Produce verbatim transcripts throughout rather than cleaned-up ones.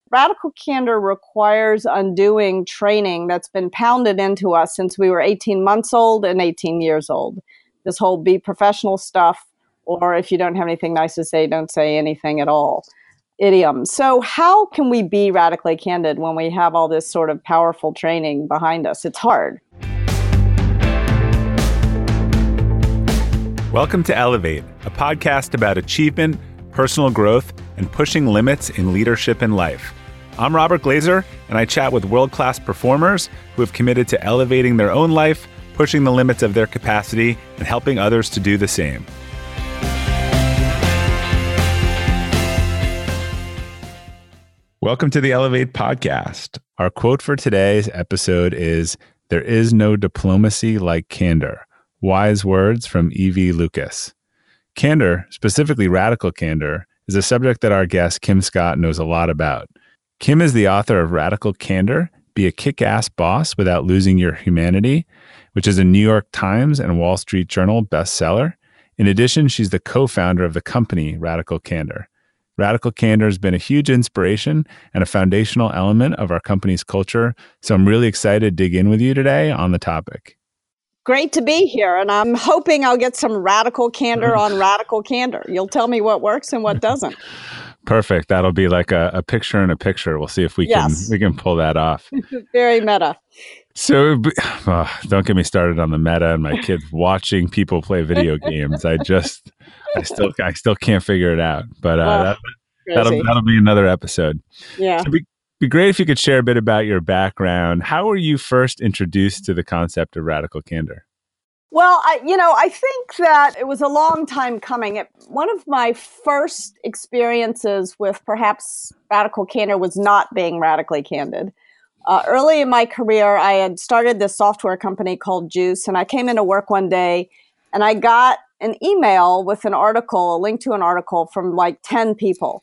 radical candor requires undoing training that's been pounded into us since we were eighteen months old and eighteen years old. This whole be professional stuff, or if you don't have anything nice to say, don't say anything at all idiom. So how can we be radically candid when we have all this sort of powerful training behind us? It's hard. Welcome to Elevate, a podcast about achievement, personal growth, and pushing limits in leadership and life. I'm Robert Glazer, and I chat with world-class performers who have committed to elevating their own life, pushing the limits of their capacity, and helping others to do the same. Welcome to the Elevate podcast. Our quote for today's episode is, "There is no diplomacy like candor." Wise words from E V Lucas. Candor, specifically radical candor, is a subject that our guest Kim Scott knows a lot about. Kim is the author of Radical Candor, Be a Kick-Ass Boss Without Losing Your Humanity, which is a New York Times and Wall Street Journal bestseller. In addition, she's the co-founder of the company Radical Candor. Radical Candor has been a huge inspiration and a foundational element of our company's culture, so I'm really excited to dig in with you today on the topic. Great to be here, and I'm hoping I'll get some radical candor on radical candor. You'll tell me what works and what doesn't. Perfect. That'll be like a, a picture in a picture. We'll see if we yes. can we can pull that off. Very meta. So oh, don't get me started on the meta and my kids watching people play video games. I just I still I still can't figure it out. But uh, well, that, that'll that'll be another episode. Yeah. So be, be great if you could share a bit about your background. How were you first introduced to the concept of radical candor? Well, I, you know, I think that it was a long time coming. It, one of my first experiences with perhaps radical candor was not being radically candid. Uh, early in my career, I had started this software company called Juice, and I came into work one day, and I got an email with an article, a link to an article from like ten people.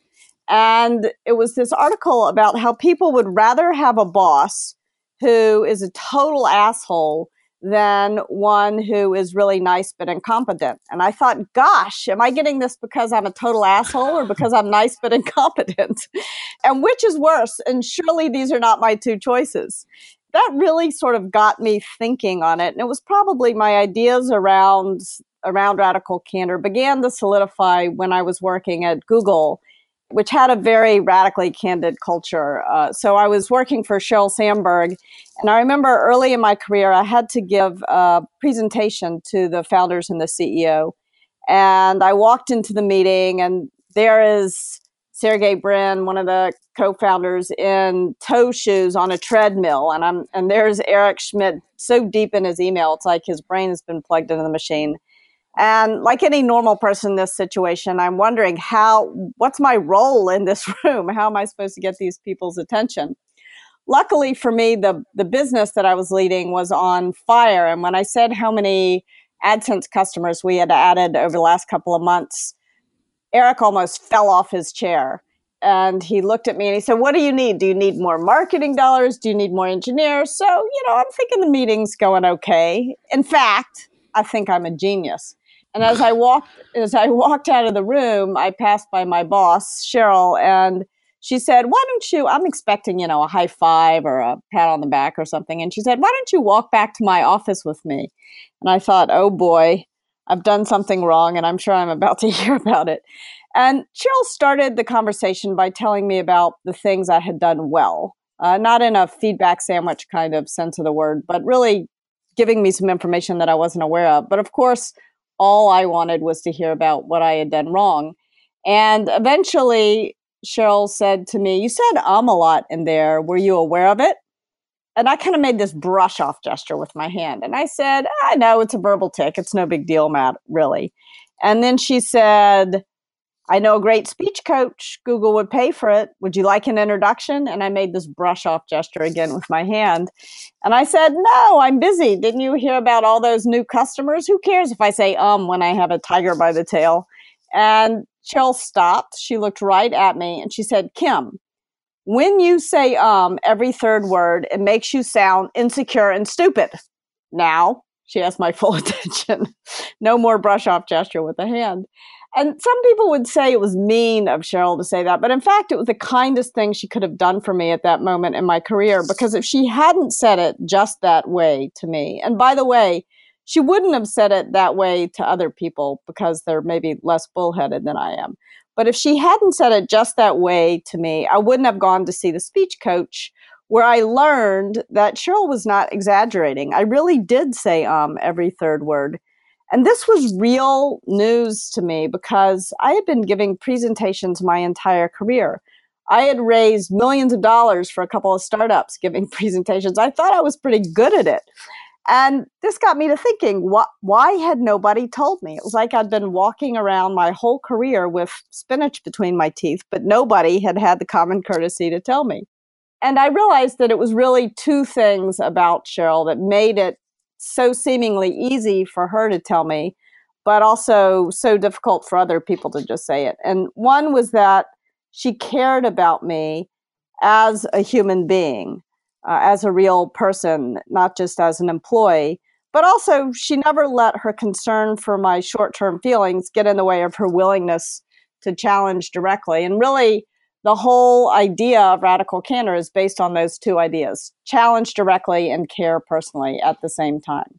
And it was this article about how people would rather have a boss who is a total asshole than one who is really nice but incompetent. And I thought, gosh, am I getting this because I'm a total asshole or because I'm nice but incompetent? And which is worse? And surely these are not my two choices. That really sort of got me thinking on it. And it was probably my ideas around, around radical candor began to solidify when I was working at Google, which had a very radically candid culture. Uh, so I was working for Sheryl Sandberg, and I remember early in my career, I had to give a presentation to the founders and the C E O. And I walked into the meeting, and there is Sergey Brin, one of the co-founders, in toe shoes on a treadmill. And I'm and there's Eric Schmidt, so deep in his email, it's like his brain has been plugged into the machine. And like any normal person in this situation, I'm wondering how, what's my role in this room? How am I supposed to get these people's attention? Luckily for me, the, the business that I was leading was on fire. And when I said how many AdSense customers we had added over the last couple of months, Eric almost fell off his chair. And he looked at me and he said, "What do you need? Do you need more marketing dollars? Do you need more engineers?" So, you know, I'm thinking the meeting's going okay. In fact, I think I'm a genius. And as I walked, as I walked out of the room, I passed by my boss, Sheryl, and she said, "Why don't you?" I'm expecting, you know, a high five or a pat on the back or something. And she said, "Why don't you walk back to my office with me?" And I thought, oh boy, I've done something wrong, and I'm sure I'm about to hear about it. And Sheryl started the conversation by telling me about the things I had done well, uh, not in a feedback sandwich kind of sense of the word, but really giving me some information that I wasn't aware of. But of course, all I wanted was to hear about what I had done wrong. And eventually, Sheryl said to me, "You said um a lot in there. Were you aware of it?" And I kind of made this brush off gesture with my hand. And I said, "I know it's a verbal tick. It's no big deal, Matt, really." And then she said, "I know a great speech coach. Google would pay for it. Would you like an introduction?" And I made this brush off gesture again with my hand. And I said, "No, I'm busy. Didn't you hear about all those new customers? Who cares if I say um when I have a tiger by the tail?" And Sheryl stopped. She looked right at me and she said, "Kim, when you say um every third word, it makes you sound insecure and stupid. Now," she has my full attention. No more brush off gesture with the hand. And some people would say it was mean of Cheryl to say that, but in fact, it was the kindest thing she could have done for me at that moment in my career, because if she hadn't said it just that way to me, and by the way, she wouldn't have said it that way to other people because they're maybe less bullheaded than I am. But if she hadn't said it just that way to me, I wouldn't have gone to see the speech coach, where I learned that Cheryl was not exaggerating. I really did say um every third word. And this was real news to me because I had been giving presentations my entire career. I had raised millions of dollars for a couple of startups giving presentations. I thought I was pretty good at it. And this got me to thinking, wh- why had nobody told me? It was like I'd been walking around my whole career with spinach between my teeth, but nobody had had the common courtesy to tell me. And I realized that it was really two things about Cheryl that made it so seemingly easy for her to tell me, but also so difficult for other people to just say it. And one was that she cared about me as a human being, uh, as a real person, not just as an employee. But also, she never let her concern for my short-term feelings get in the way of her willingness to challenge directly. And really, the whole idea of radical candor is based on those two ideas: challenge directly and care personally at the same time.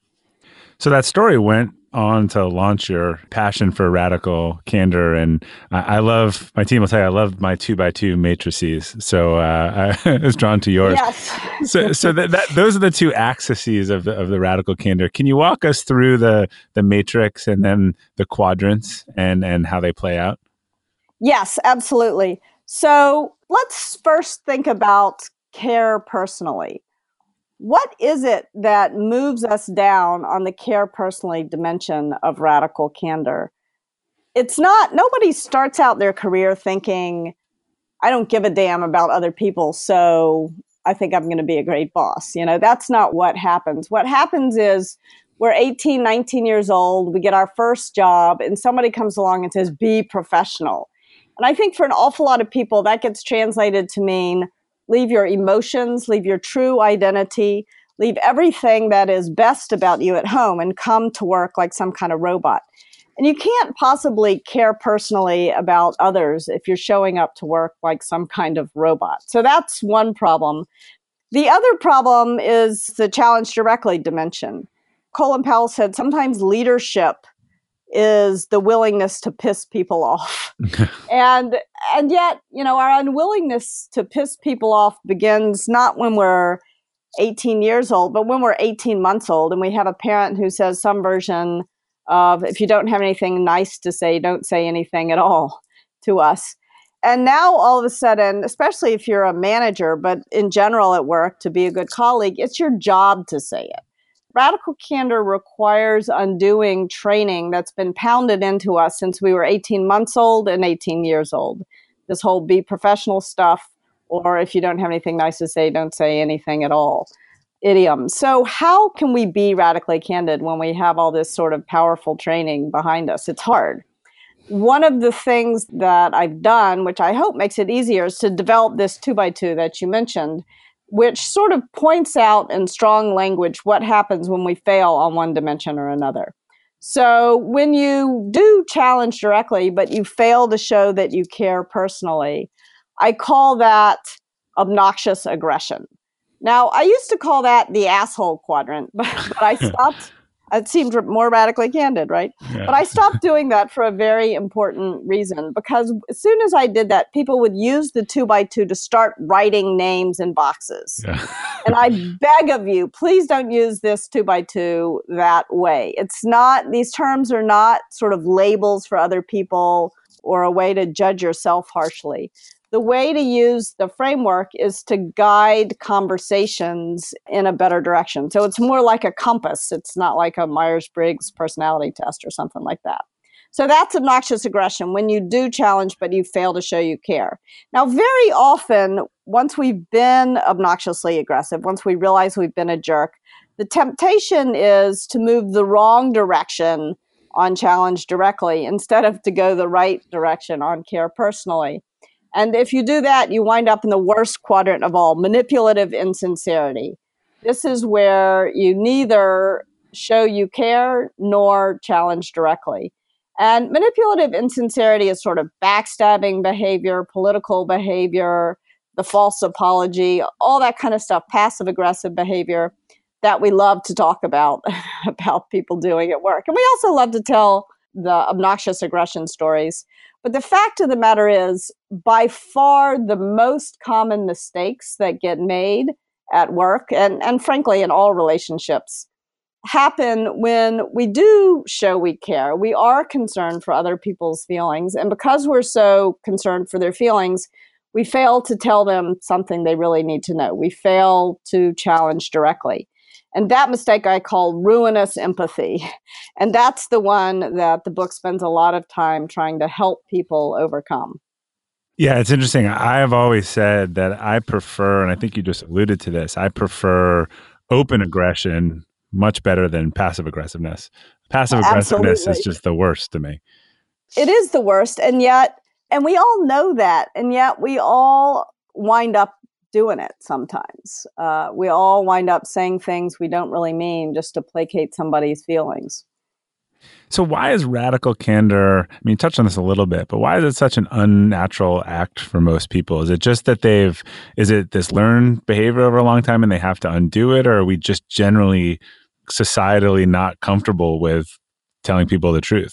So that story went on to launch your passion for radical candor. And I, I love, my team will tell you, I love my two by two matrices. So uh, I was drawn to yours. Yes. so so that, that those are the two axes of the, of the radical candor. Can you walk us through the, the matrix and then the quadrants and, and how they play out? Yes, absolutely. So let's first think about care personally. What is it that moves us down on the care personally dimension of radical candor? It's not, nobody starts out their career thinking, I don't give a damn about other people, so I think I'm going to be a great boss. You know, that's not what happens. What happens is we're eighteen, nineteen years old, we get our first job, and somebody comes along and says, be professional. And I think for an awful lot of people, that gets translated to mean leave your emotions, leave your true identity, leave everything that is best about you at home and come to work like some kind of robot. And you can't possibly care personally about others if you're showing up to work like some kind of robot. So that's one problem. The other problem is the challenge directly dimension. Colin Powell said sometimes leadership is the willingness to piss people off. and and yet, you know, our unwillingness to piss people off begins not when we're eighteen years old, but when we're eighteen months old and we have a parent who says some version of, if you don't have anything nice to say, don't say anything at all to us. And now all of a sudden, especially if you're a manager, but in general at work, to be a good colleague, it's your job to say it. Radical candor requires undoing training that's been pounded into us since we were eighteen months old and eighteen years old. This whole be professional stuff, or if you don't have anything nice to say, don't say anything at all idiom. So how can we be radically candid when we have all this sort of powerful training behind us? It's hard. One of the things that I've done, which I hope makes it easier, is to develop this two by two that you mentioned, which sort of points out in strong language what happens when we fail on one dimension or another. So when you do challenge directly, but you fail to show that you care personally, I call that obnoxious aggression. Now, I used to call that the asshole quadrant, but, but I stopped. It seemed more radically candid, right? Yeah. But I stopped doing that for a very important reason, because as soon as I did that, people would use the two by two to start writing names in boxes. Yeah. And I beg of you, please don't use this two by two that way. It's not, these terms are not sort of labels for other people or a way to judge yourself harshly. The way to use the framework is to guide conversations in a better direction. So it's more like a compass. It's not like a Myers-Briggs personality test or something like that. So that's obnoxious aggression, when you do challenge, but you fail to show you care. Now, very often, once we've been obnoxiously aggressive, once we realize we've been a jerk, the temptation is to move the wrong direction on challenge directly instead of to go the right direction on care personally. And if you do that, you wind up in the worst quadrant of all, manipulative insincerity. This is where you neither show you care nor challenge directly. And manipulative insincerity is sort of backstabbing behavior, political behavior, the false apology, all that kind of stuff, passive-aggressive behavior that we love to talk about, about people doing at work. And we also love to tell the obnoxious aggression stories. But the fact of the matter is, by far the most common mistakes that get made at work, and, and frankly in all relationships, happen when we do show we care. We are concerned for other people's feelings. And because we're so concerned for their feelings, we fail to tell them something they really need to know. We fail to challenge directly. And that mistake I call ruinous empathy. And that's the one that the book spends a lot of time trying to help people overcome. Yeah, it's interesting. I have always said that I prefer, and I think you just alluded to this, I prefer open aggression much better than passive aggressiveness. Passive aggressiveness is just the worst to me. It is the worst. And yet, and we all know that, and yet we all wind up doing it sometimes. Uh, we all wind up saying things we don't really mean just to placate somebody's feelings. So why is radical candor, I mean, you touched on this a little bit, but why is it such an unnatural act for most people? Is it just that they've, is it this learned behavior over a long time and they have to undo it? Or are we just generally societally not comfortable with telling people the truth?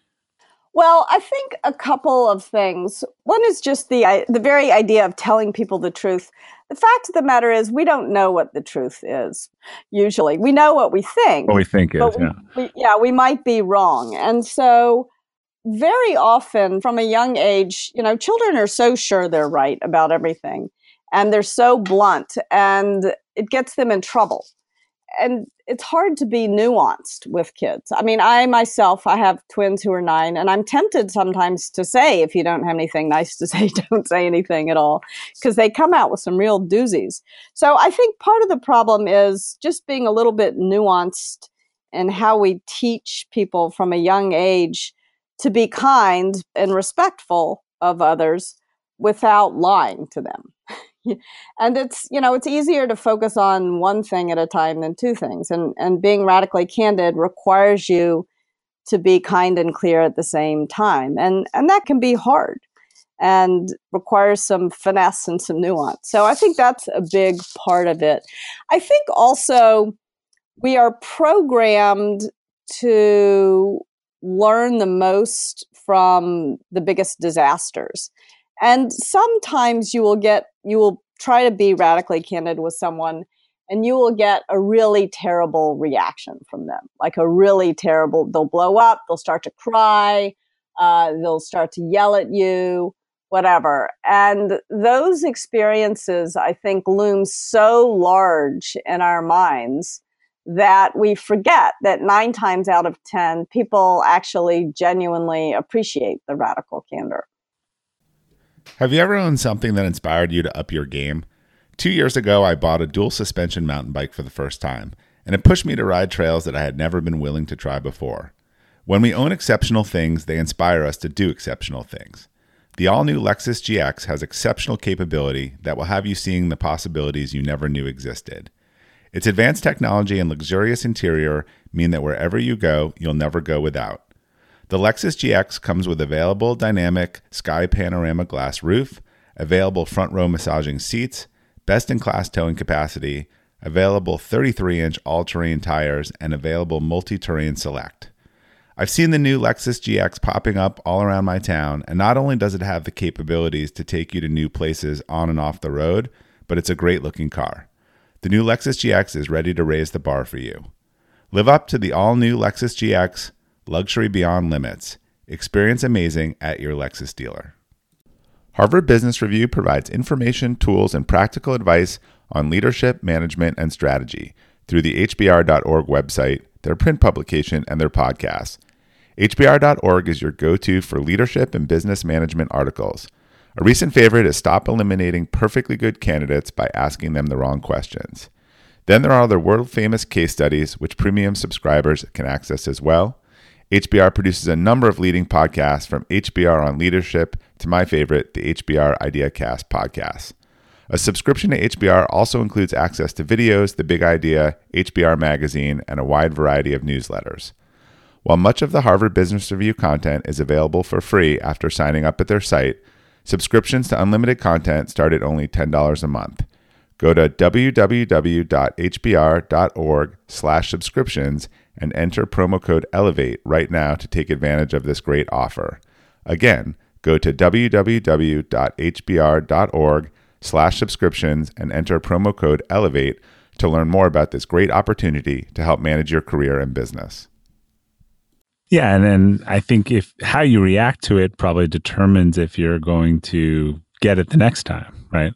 Well, I think a couple of things. One is just the the very idea of telling people the truth. The fact of the matter is we don't know what the truth is, usually. We know what we think. What we think is, yeah. We, we, yeah, we might be wrong. And so very often from a young age, you know, children are so sure they're right about everything. And they're so blunt, and it gets them in trouble. And it's hard to be nuanced with kids. I mean, I myself, I have twins who are nine, and I'm tempted sometimes to say, if you don't have anything nice to say, don't say anything at all, because they come out with some real doozies. So I think part of the problem is just being a little bit nuanced in how we teach people from a young age to be kind and respectful of others without lying to them. And it's, you know, it's easier to focus on one thing at a time than two things. And, and being radically candid requires you to be kind and clear at the same time. And, and that can be hard and requires some finesse and some nuance. So I think that's a big part of it. I think also we are programmed to learn the most from the biggest disasters. And sometimes you will get, you will try to be radically candid with someone, and you will get a really terrible reaction from them. Like a really terrible, they'll blow up, they'll start to cry, uh, they'll start to yell at you, whatever. And those experiences, I think, loom so large in our minds that we forget that nine times out of ten, people actually genuinely appreciate the radical candor. Have you ever owned something that inspired you to up your game? Two years ago, I bought a dual suspension mountain bike for the first time, and it pushed me to ride trails that I had never been willing to try before. When we own exceptional things, they inspire us to do exceptional things. The all-new Lexus G X has exceptional capability that will have you seeing the possibilities you never knew existed. Its advanced technology and luxurious interior mean that wherever you go, you'll never go without. The Lexus G X comes with available dynamic sky panorama glass roof, available front row massaging seats, best-in-class towing capacity, available thirty-three inch all-terrain tires, and available multi-terrain select. I've seen the new Lexus G X popping up all around my town, and not only does it have the capabilities to take you to new places on and off the road, but it's a great-looking car. The new Lexus G X is ready to raise the bar for you. Live up to the all-new Lexus G X, luxury beyond limits. Experience amazing at your Lexus dealer. Harvard Business Review provides information, tools, and practical advice on leadership, management, and strategy through the H B R dot org website, their print publication, and their podcasts. H B R dot org is your go-to for leadership and business management articles. A recent favorite is Stop Eliminating Perfectly Good Candidates by Asking Them the Wrong Questions. Then there are the world-famous case studies, which premium subscribers can access as well. H B R produces a number of leading podcasts, from H B R on leadership to my favorite, the H B R IdeaCast podcast. A subscription to H B R also includes access to videos, The Big Idea, H B R Magazine, and a wide variety of newsletters. While much of the Harvard Business Review content is available for free after signing up at their site, subscriptions to unlimited content start at only ten dollars a month. Go to www.hbr.org slash subscriptions and enter promo code ELEVATE right now to take advantage of this great offer. Again, go to www.hbr.org slash subscriptions and enter promo code ELEVATE to learn more about this great opportunity to help manage your career and business. Yeah, and then I think if how you react to it probably determines if you're going to get it the next time, right?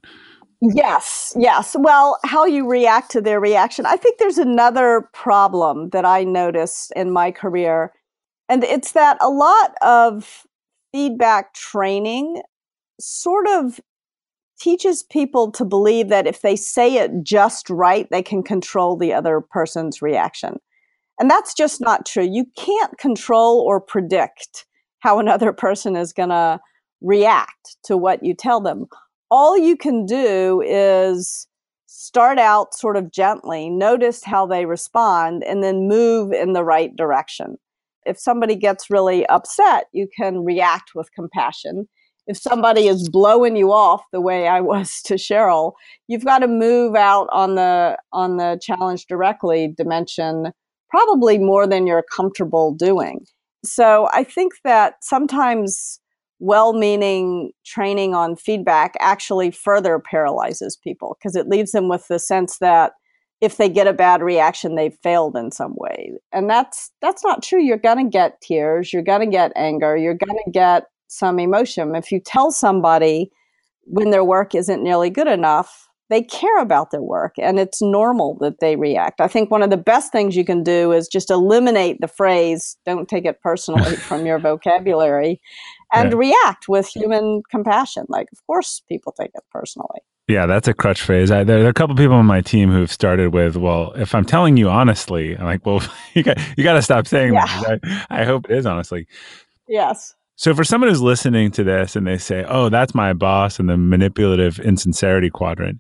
Yes, yes. Well, how you react to their reaction. I think there's another problem that I noticed in my career, and it's that a lot of feedback training sort of teaches people to believe that if they say it just right, they can control the other person's reaction. And that's just not true. You can't control or predict how another person is going to react to what you tell them. All you can do is start out sort of gently, notice how they respond, and then move in the right direction. If somebody gets really upset, you can react with compassion. If somebody is blowing you off the way I was to Cheryl, you've got to move out on the on the challenge directly dimension, probably more than you're comfortable doing. So I think that sometimes well-meaning training on feedback actually further paralyzes people because it leaves them with the sense that if they get a bad reaction, they've failed in some way. And that's that's not true. You're going to get tears. You're going to get anger. You're going to get some emotion. If you tell somebody when their work isn't nearly good enough, they care about their work and it's normal that they react. I think one of the best things you can do is just eliminate the phrase, don't take it personally from your vocabulary and yeah. react with human compassion. Like, of course, people take it personally. Yeah, that's a crutch phrase. I, there, there are a couple of people on my team who've started with, well, if I'm telling you honestly, I'm like, well, you got, you got to stop saying yeah. that. I, I hope it is honestly. Yes. So for someone who's listening to this and they say, oh, that's my boss in the manipulative insincerity quadrant,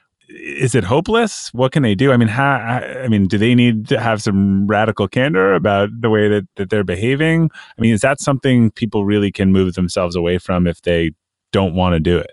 is it hopeless? What can they do? I mean, how, I mean, do they need to have some radical candor about the way that, that they're behaving? I mean, is that something people really can move themselves away from if they don't want to do it?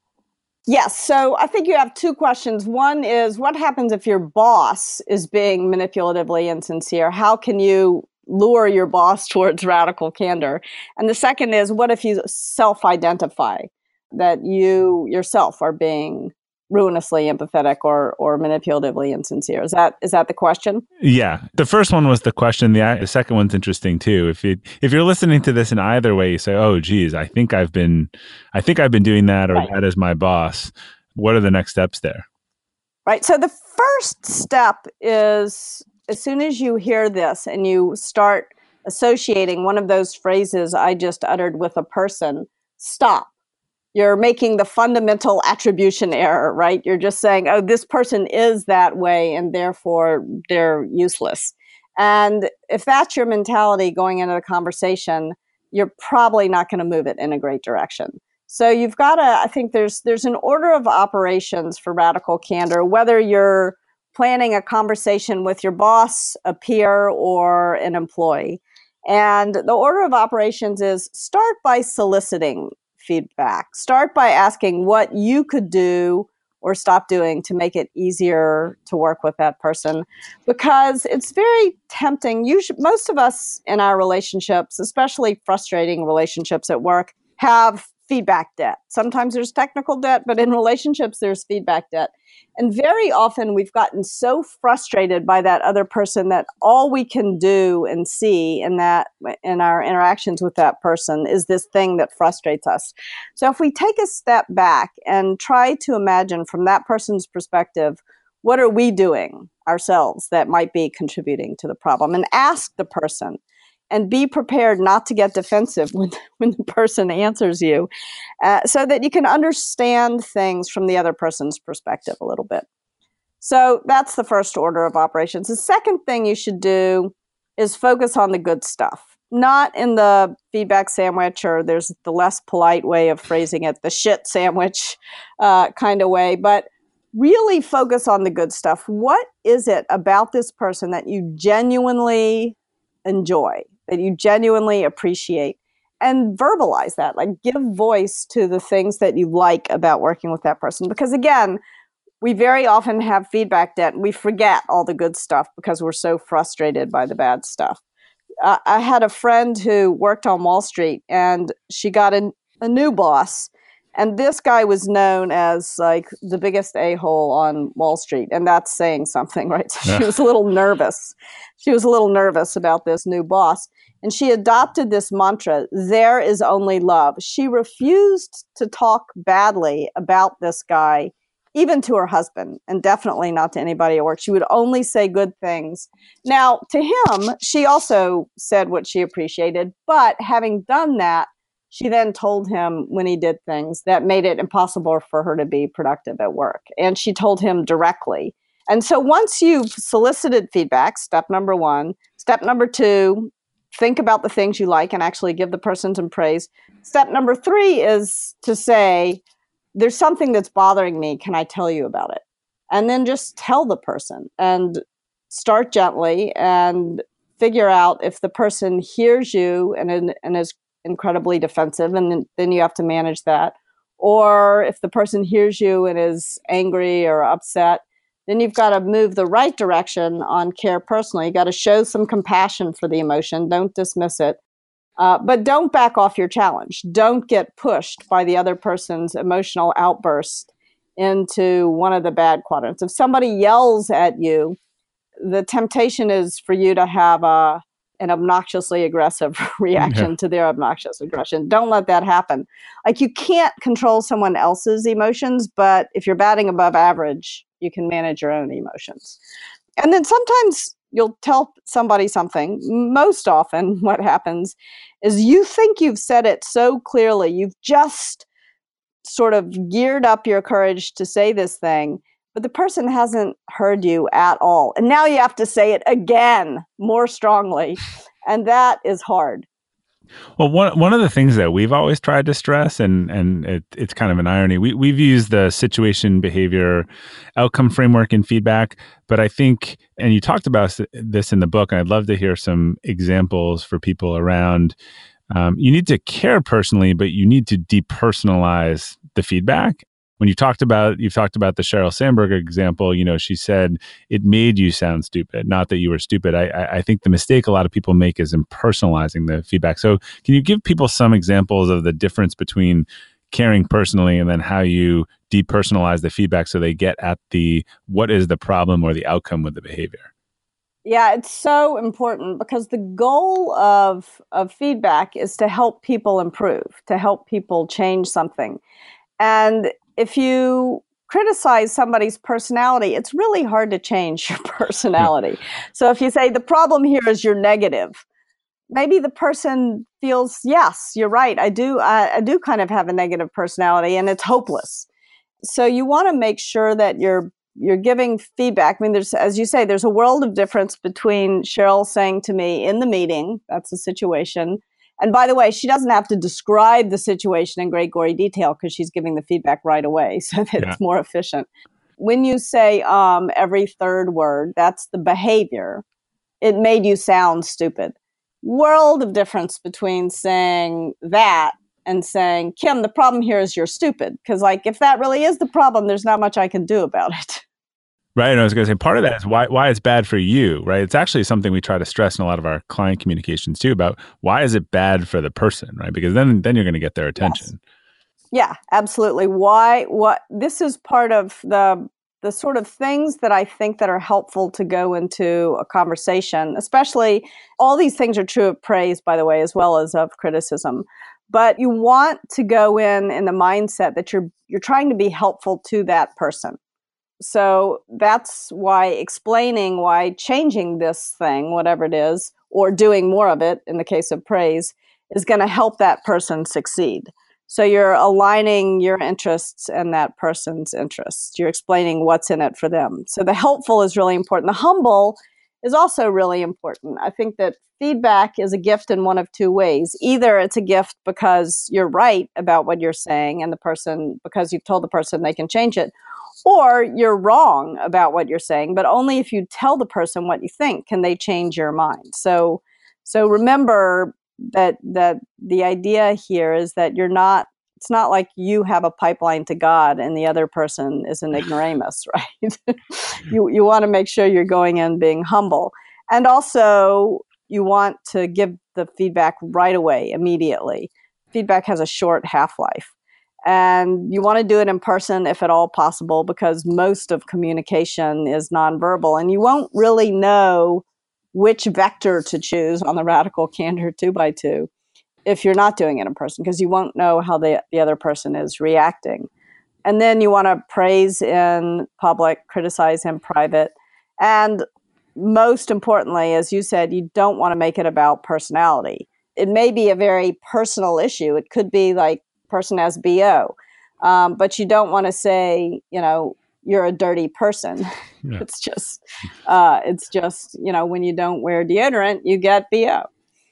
Yes. So I think you have two questions. One is, what happens if your boss is being manipulatively insincere? How can you lure your boss towards radical candor? And the second is, what if you self-identify that you yourself are being ruinously empathetic or or manipulatively insincere? Is that is that the question? Yeah. The first one was the question. The, the second one's interesting too. If you if you're listening to this in either way, you say, oh, geez, I think I've been I think I've been doing that, or right. that is my boss. What are the next steps there? Right. So the first step is, as soon as you hear this and you start associating one of those phrases I just uttered with a person, stop. You're making the fundamental attribution error, right? You're just saying, oh, this person is that way and therefore they're useless. And if that's your mentality going into the conversation, you're probably not going to move it in a great direction. So you've got to, I think there's there's an order of operations for radical candor, whether you're planning a conversation with your boss, a peer, or an employee. And the order of operations is start by soliciting feedback. Start by asking what you could do or stop doing to make it easier to work with that person, because it's very tempting. Usually, most of us in our relationships, especially frustrating relationships at work, have feedback debt. Sometimes there's technical debt, but in relationships, there's feedback debt. And very often we've gotten so frustrated by that other person that all we can do and see in that in our interactions with that person is this thing that frustrates us. So if we take a step back and try to imagine from that person's perspective, what are we doing ourselves that might be contributing to the problem, and ask the person. And be prepared not to get defensive when, when the person answers you, uh, so that you can understand things from the other person's perspective a little bit. So that's the first order of operations. The second thing you should do is focus on the good stuff, not in the feedback sandwich, or there's the less polite way of phrasing it, the shit sandwich uh, kind of way, but really focus on the good stuff. What is it about this person that you genuinely enjoy? that you genuinely appreciate, and verbalize that. Like, give voice to the things that you like about working with that person. Because again, we very often have feedback debt and we forget all the good stuff because we're so frustrated by the bad stuff. Uh, I had a friend who worked on Wall Street, and she got a, a new boss. And this guy was known as like the biggest a-hole on Wall Street. And that's saying something, right? So she was a little nervous. She was a little nervous about this new boss. And she adopted this mantra, there is only love. She refused to talk badly about this guy, even to her husband, and definitely not to anybody at work. She would only say good things. Now, to him, she also said what she appreciated. But having done that, she then told him when he did things that made it impossible for her to be productive at work. And she told him directly. And so once you've solicited feedback, step number one, step number two, think about the things you like and actually give the person some praise. Step number three is to say, there's something that's bothering me. Can I tell you about it? And then just tell the person and start gently and figure out if the person hears you and, and is incredibly defensive, and then, then you have to manage that. Or if the person hears you and is angry or upset, then you've got to move the right direction on care personally. You got to show some compassion for the emotion. Don't dismiss it. Uh, but don't back off your challenge. Don't get pushed by the other person's emotional outburst into one of the bad quadrants. If somebody yells at you, the temptation is for you to have a an obnoxiously aggressive reaction yeah. to their obnoxious aggression. Don't let that happen. Like, you can't control someone else's emotions, but if you're batting above average, you can manage your own emotions. And then sometimes you'll tell somebody something. Most often what happens is you think you've said it so clearly, you've just sort of geared up your courage to say this thing, but the person hasn't heard you at all. And now you have to say it again, more strongly. And that is hard. Well, one one of the things that we've always tried to stress, and and it, it's kind of an irony, we, we've used the situation, behavior, outcome framework in feedback. But I think, and you talked about this in the book, and I'd love to hear some examples for people around, um, you need to care personally, but you need to depersonalize the feedback. When you talked about, you've talked about the Sheryl Sandberg example, you know, she said it made you sound stupid, not that you were stupid. I, I think the mistake a lot of people make is impersonalizing the feedback. So can you give people some examples of the difference between caring personally and then how you depersonalize the feedback so they get at the, what is the problem or the outcome with the behavior? Yeah, it's so important because the goal of, of feedback is to help people improve, to help people change something. And if you criticize somebody's personality, it's really hard to change your personality. So if you say the problem here is you're negative, maybe the person feels, yes, you're right. I do, I, I do kind of have a negative personality and it's hopeless. So you want to make sure that you're you're giving feedback. I mean, there's, as you say, there's a world of difference between Sheryl saying to me in the meeting, that's the situation. And by the way, she doesn't have to describe the situation in great gory detail because she's giving the feedback right away so that yeah. it's more efficient. When you say um, every third word, that's the behavior. It made you sound stupid. World of difference between saying that and saying, Kim, the problem here is you're stupid. Because like, if that really is the problem, there's not much I can do about it. Right. And I was going to say, part of that is why why it's bad for you, right? It's actually something we try to stress in a lot of our client communications too, about why is it bad for the person, right? Because then then you're going to get their attention. Yes. Yeah, absolutely. Why? What? This is part of the the sort of things that I think that are helpful to go into a conversation, especially all these things are true of praise, by the way, as well as of criticism. But you want to go in in the mindset that you're you're trying to be helpful to that person. So that's why explaining why changing this thing, whatever it is, or doing more of it in the case of praise, is going to help that person succeed. So you're aligning your interests and that person's interests. You're explaining what's in it for them. So the helpful is really important. The humble is also really important. I think that feedback is a gift in one of two ways. Either it's a gift because you're right about what you're saying and the person, because you've told the person they can change it, or you're wrong about what you're saying, but only if you tell the person what you think can they change your mind. So So remember that that the idea here is that you're not, it's not like you have a pipeline to God and the other person is an ignoramus, right? you you want to make sure you're going in being humble. And also you want to give the feedback right away, immediately. Feedback has a short half-life. And you want to do it in person if at all possible, because most of communication is nonverbal. And you won't really know which vector to choose on the radical candor two by two if you're not doing it in person, because you won't know how the, the other person is reacting. And then you want to praise in public, criticize in private. And most importantly, as you said, you don't want to make it about personality. It may be a very personal issue. It could be like person has B O, um, but you don't want to say, you know, you're a dirty person. Yeah. It's just, uh, it's just, you know, when you don't wear deodorant, you get B O.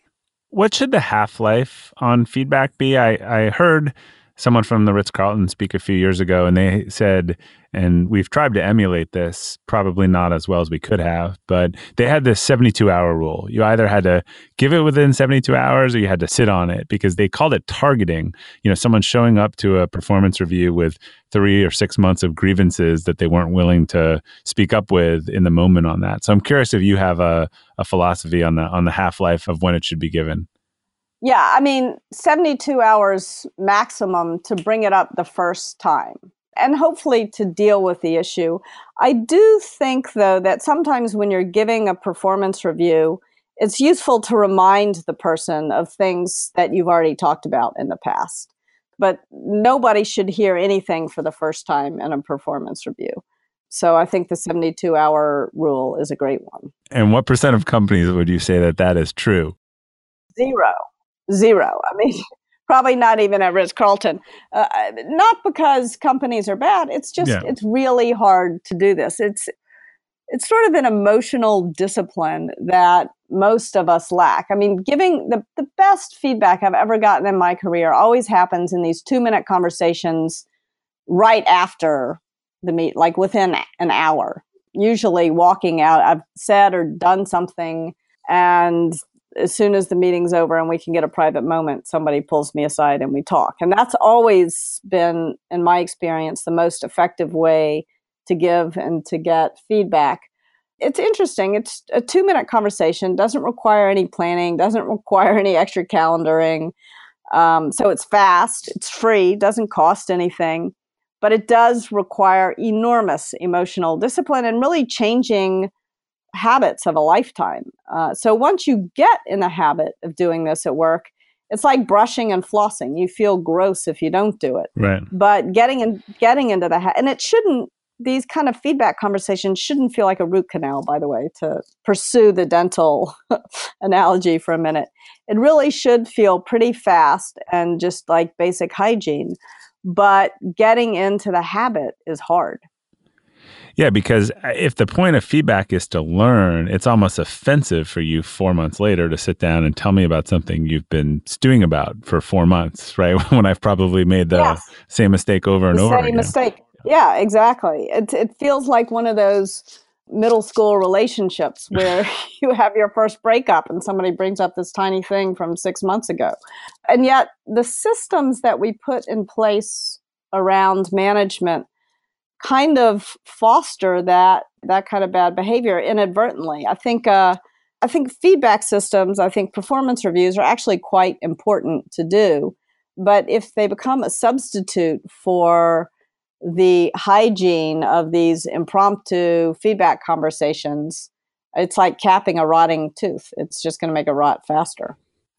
What should the half-life on feedback be? I, I heard someone from the Ritz-Carlton speak a few years ago, and they said, and we've tried to emulate this, probably not as well as we could have, but they had this seventy-two hour rule. You either had to give it within seventy-two hours or you had to sit on it, because they called it targeting. You know, someone showing up to a performance review with three or six months of grievances that they weren't willing to speak up with in the moment on that. So I'm curious if you have a, a philosophy on the on the half-life of when it should be given. Yeah, I mean, seventy-two hours maximum to bring it up the first time, and hopefully to deal with the issue. I do think, though, that sometimes when you're giving a performance review, it's useful to remind the person of things that you've already talked about in the past. But nobody should hear anything for the first time in a performance review. So I think the seventy-two hour rule is a great one. And what percent of companies would you say that that is true? Zero. Zero. I mean, probably not even at Ritz-Carlton. Uh, not because companies are bad. It's just, yeah. It's really hard to do this. It's it's sort of an emotional discipline that most of us lack. I mean, giving the, the best feedback I've ever gotten in my career always happens in these two-minute conversations right after the meet, like within an hour. Usually walking out, I've said or done something, and as soon as the meeting's over and we can get a private moment, somebody pulls me aside and we talk. And that's always been, in my experience, the most effective way to give and to get feedback. It's interesting. It's a two-minute conversation, doesn't require any planning, doesn't require any extra calendaring. Um, so it's fast, it's free, doesn't cost anything, but it does require enormous emotional discipline and really changing habits of a lifetime. Uh, so once you get in the habit of doing this at work, it's like brushing and flossing. You feel gross if you don't do it. Right. But getting in, getting into the ha- and it shouldn't. These kind of feedback conversations shouldn't feel like a root canal. By the way, to pursue the dental analogy for a minute, it really should feel pretty fast and just like basic hygiene. But getting into the habit is hard. Yeah, because if the point of feedback is to learn, it's almost offensive for you four months later to sit down and tell me about something you've been stewing about for four months, right? When I've probably made the yes. same mistake over and the over same again. mistake. Yeah, exactly. It it feels like one of those middle school relationships where you have your first breakup and somebody brings up this tiny thing from six months ago. And yet the systems that we put in place around management kind of foster that that kind of bad behavior inadvertently. I think uh, I think feedback systems, I think performance reviews are actually quite important to do. But if they become a substitute for the hygiene of these impromptu feedback conversations, it's like capping a rotting tooth. It's just going to make it rot faster.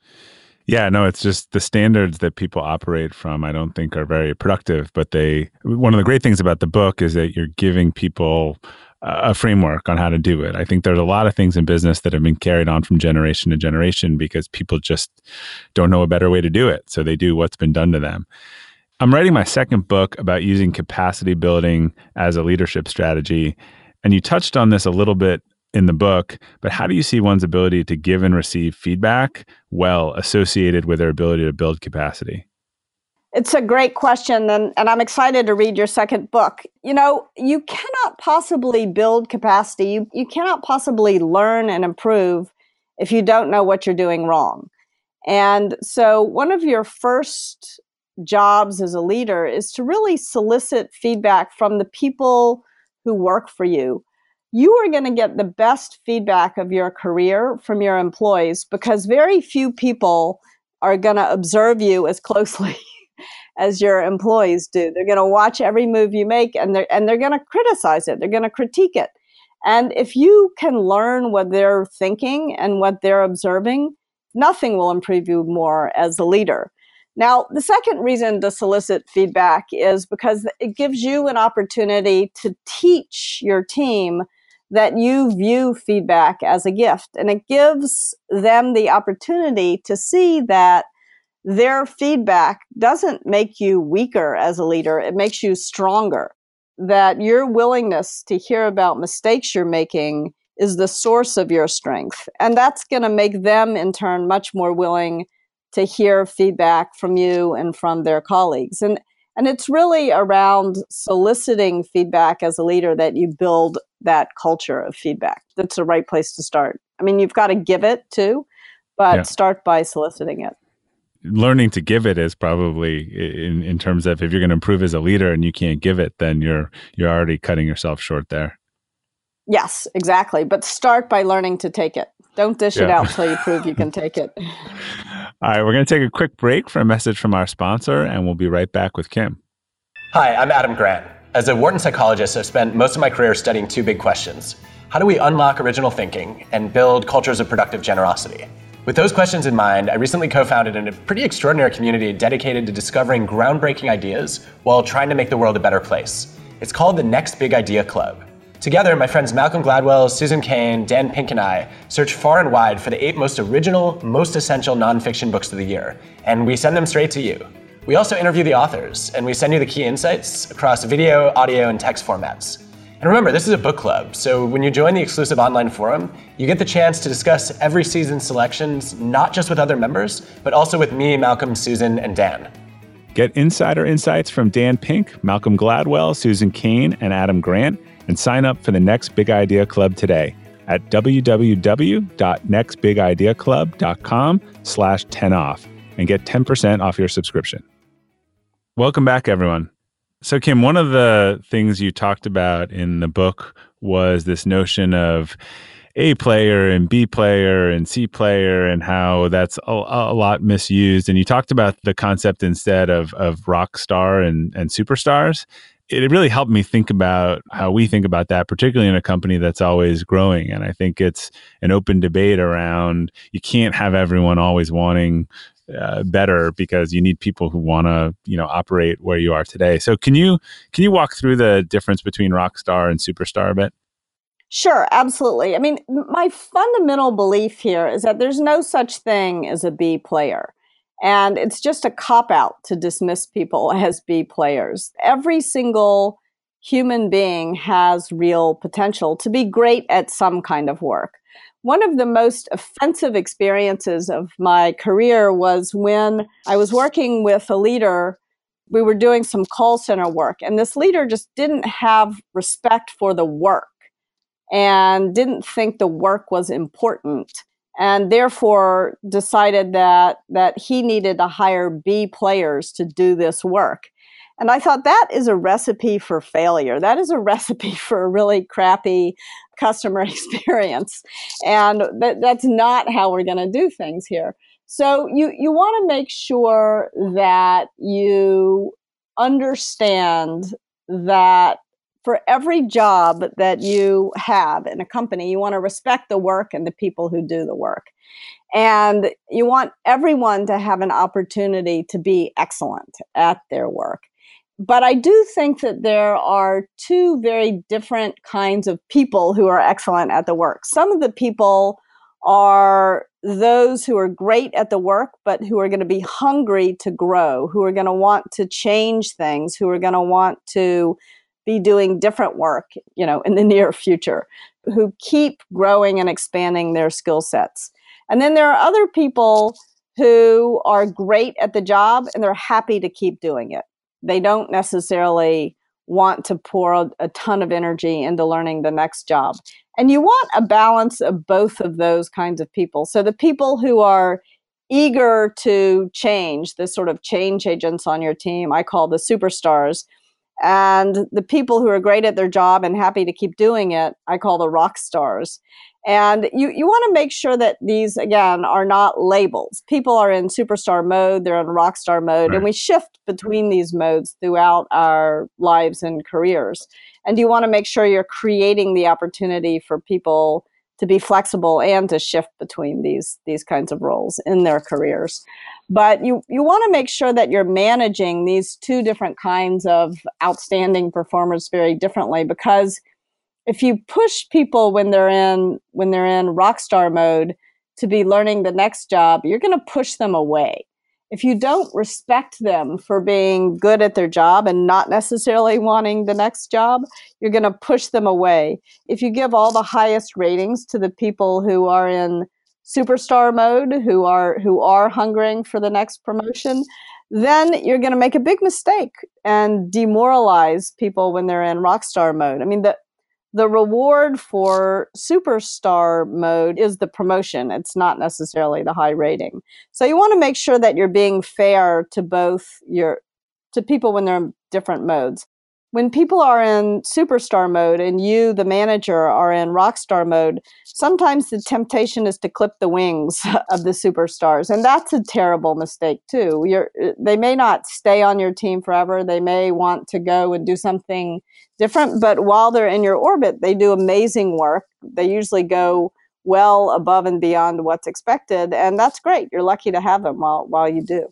Yeah, no, it's just the standards that people operate from, I don't think are very productive. But they, one of the great things about the book is that you're giving people a framework on how to do it. I think there's a lot of things in business that have been carried on from generation to generation because people just don't know a better way to do it. So they do what's been done to them. I'm writing my second book about using capacity building as a leadership strategy. And you touched on this a little bit in the book, but how do you see one's ability to give and receive feedback well associated with their ability to build capacity? It's a great question, and, and I'm excited to read your second book. You know, you cannot possibly build capacity. You, you cannot possibly learn and improve if you don't know what you're doing wrong. And so one of your first jobs as a leader is to really solicit feedback from the people who work for you. You are going to get the best feedback of your career from your employees because very few people are going to observe you as closely as your employees do. They're going to watch every move you make, and they're, and they're going to criticize it. They're going to critique it. And if you can learn what they're thinking and what they're observing, nothing will improve you more as a leader. Now, the second reason to solicit feedback is because it gives you an opportunity to teach your team that you view feedback as a gift. And it gives them the opportunity to see that their feedback doesn't make you weaker as a leader. It makes you stronger. That your willingness to hear about mistakes you're making is the source of your strength. And that's going to make them, in turn, much more willing to hear feedback from you and from their colleagues. And, and it's really around soliciting feedback as a leader that you build that culture of feedback. That's the right place to start. I mean, you've got to give it too, but yeah. Start by soliciting it. Learning to give it is probably in, in terms of if you're going to improve as a leader and you can't give it, then you're you're already cutting yourself short there. Yes, exactly. But start by learning to take it. Don't dish yeah. it out until you prove you can take it. All right, we're going to take a quick break for a message from our sponsor, and we'll be right back with Kim. Hi, I'm Adam Grant. As a Wharton psychologist, I've spent most of my career studying two big questions. How do we unlock original thinking and build cultures of productive generosity? With those questions in mind, I recently co-founded a pretty extraordinary community dedicated to discovering groundbreaking ideas while trying to make the world a better place. It's called the Next Big Idea Club. Together, my friends Malcolm Gladwell, Susan Cain, Dan Pink, and I search far and wide for the eight most original, most essential nonfiction books of the year, and we send them straight to you. We also interview the authors, and we send you the key insights across video, audio, and text formats. And remember, this is a book club, so when you join the exclusive online forum, you get the chance to discuss every season's selections, not just with other members, but also with me, Malcolm, Susan, and Dan. Get insider insights from Dan Pink, Malcolm Gladwell, Susan Cain, and Adam Grant, and sign up for the Next Big Idea Club today at www.nextbigideaclub.com slash 10 off and get ten percent off your subscription. Welcome back, everyone. So, Kim, one of the things you talked about in the book was this notion of A player and B player and C player and how that's a, a lot misused. And you talked about the concept instead of, of rock star and, and superstars. It really helped me think about how we think about that, particularly in a company that's always growing. And I think it's an open debate around you can't have everyone always wanting Uh, better because you need people who want to, you know, operate where you are today. So can you can you walk through the difference between rock star and superstar a bit? Sure, absolutely. I mean, my fundamental belief here is that there's no such thing as a B player. And it's just a cop-out to dismiss people as B players. Every single human being has real potential to be great at some kind of work. One of the most offensive experiences of my career was when I was working with a leader. We were doing some call center work, and this leader just didn't have respect for the work and didn't think the work was important, and therefore decided that that he needed to hire B players to do this work. And I thought that is a recipe for failure. That is a recipe for a really crappy customer experience. And that, that's not how we're going to do things here. So you, you want to make sure that you understand that for every job that you have in a company, you want to respect the work and the people who do the work. And you want everyone to have an opportunity to be excellent at their work. But I do think that there are two very different kinds of people who are excellent at the work. Some of the people are those who are great at the work, but who are going to be hungry to grow, who are going to want to change things, who are going to want to be doing different work, you know, in the near future, who keep growing and expanding their skill sets. And then there are other people who are great at the job and they're happy to keep doing it. They don't necessarily want to pour a ton of energy into learning the next job. And you want a balance of both of those kinds of people. So the people who are eager to change, the sort of change agents on your team, I call the superstars. And the people who are great at their job and happy to keep doing it, I call the rock stars. And you, you want to make sure that these, again, are not labels. People are in superstar mode, they're in rock star mode, right. And we shift between these modes throughout our lives and careers. And you want to make sure you're creating the opportunity for people to be flexible and to shift between these, these kinds of roles in their careers. But you, you want to make sure that you're managing these two different kinds of outstanding performers very differently, because if you push people when they're in when they're in rock star mode to be learning the next job, you're going to push them away. If you don't respect them for being good at their job and not necessarily wanting the next job, you're going to push them away. If you give all the highest ratings to the people who are in superstar mode, who are who are hungering for the next promotion, then you're going to make a big mistake and demoralize people when they're in rock star mode. I mean, the The reward for superstar mode is the promotion. It's not necessarily the high rating. So you want to make sure that you're being fair to both your to people when they're in different modes. When people are in superstar mode and you, the manager, are in rockstar mode, sometimes the temptation is to clip the wings of the superstars. And that's a terrible mistake too. You're, they may not stay on your team forever. They may want to go and do something different. But while they're in your orbit, they do amazing work. They usually go well above and beyond what's expected. And that's great. You're lucky to have them while, while you do.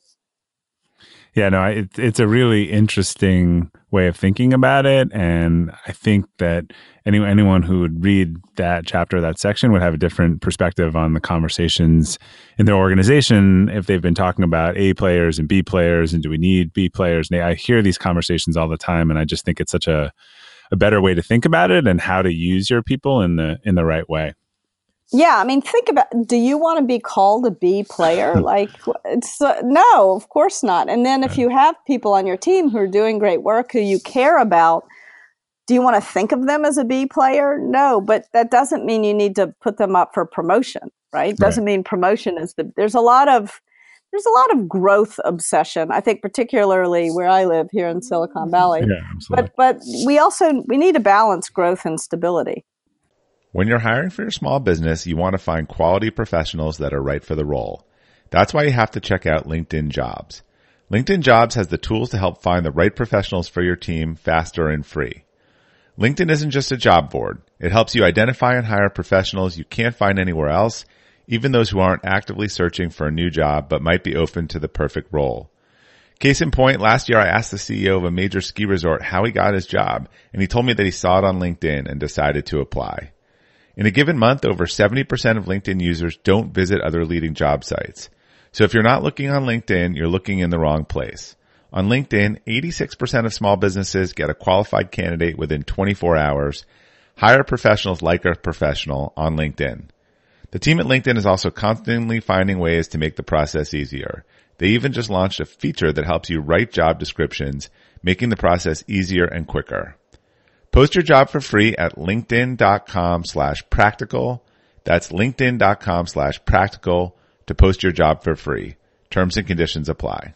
Yeah, no, it, it's a really interesting way of thinking about it. And I think that any, anyone who would read that chapter, that section, would have a different perspective on the conversations in their organization if they've been talking about A players and B players and do we need B players. And I hear these conversations all the time, and I just think it's such a, a better way to think about it and how to use your people in the in the right way. Yeah, I mean, think about, do you want to be called a B player? Like, it's uh, no, of course not. And then if you have people on your team who are doing great work, who you care about, do you want to think of them as a B player? No, but that doesn't mean you need to put them up for promotion, right? Doesn't right. mean promotion is the, there's a lot of, there's a lot of growth obsession, I think, particularly where I live here in Silicon Valley. Yeah, absolutely. But, but we also, we need to balance growth and stability. When you're hiring for your small business, you want to find quality professionals that are right for the role. That's why you have to check out LinkedIn Jobs. LinkedIn Jobs has the tools to help find the right professionals for your team faster and free. LinkedIn isn't just a job board. It helps you identify and hire professionals you can't find anywhere else, even those who aren't actively searching for a new job but might be open to the perfect role. Case in point, last year I asked the C E O of a major ski resort how he got his job, and he told me that he saw it on LinkedIn and decided to apply. In a given month, over seventy percent of LinkedIn users don't visit other leading job sites. So if you're not looking on LinkedIn, you're looking in the wrong place. On LinkedIn, eighty-six percent of small businesses get a qualified candidate within twenty-four hours. Hire professionals like a professional on LinkedIn. The team at LinkedIn is also constantly finding ways to make the process easier. They even just launched a feature that helps you write job descriptions, making the process easier and quicker. Post your job for free at linkedin.com slash practical. That's linkedin.com slash practical to post your job for free. Terms and conditions apply.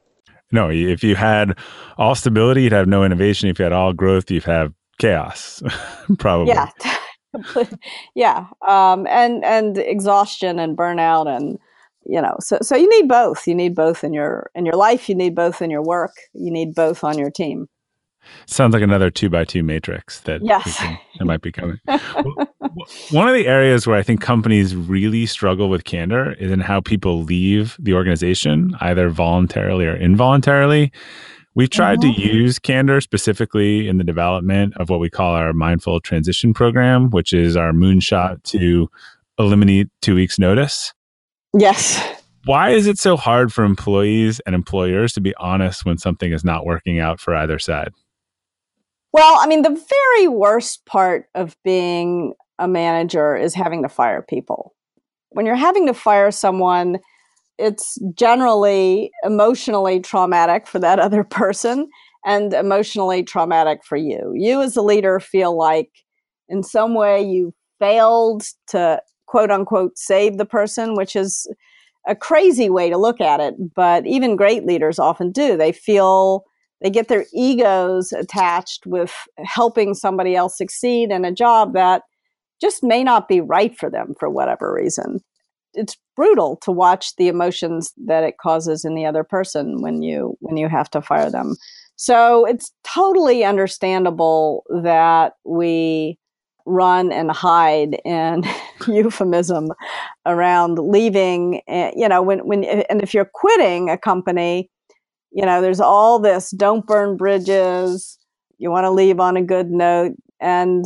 No, if you had all stability, you'd have no innovation. If you had all growth, you'd have chaos, probably. Yeah, yeah, um, and and exhaustion and burnout, and you know, so so you need both. You need both in your in your life. You need both in your work. You need both on your team. Sounds like another two by two matrix that, yes. can, that might be coming. One of the areas where I think companies really struggle with candor is in how people leave the organization, either voluntarily or involuntarily. We've tried mm-hmm. to use candor specifically in the development of what we call our Mindful Transition Program, which is our moonshot to eliminate two weeks notice. Yes. Why is it so hard for employees and employers to be honest when something is not working out for either side? Well, I mean, the very worst part of being a manager is having to fire people. When you're having to fire someone, it's generally emotionally traumatic for that other person and emotionally traumatic for you. You as a leader feel like in some way you failed to quote unquote save the person, which is a crazy way to look at it. But even great leaders often do. They feel they get their egos attached with helping somebody else succeed in a job that just may not be right for them for whatever reason. It's brutal to watch the emotions that it causes in the other person when you when you have to fire them. So it's totally understandable that we run and hide in euphemism around leaving. You know, when when and if you're quitting a company, you know, there's all this don't burn bridges. You want to leave on a good note, and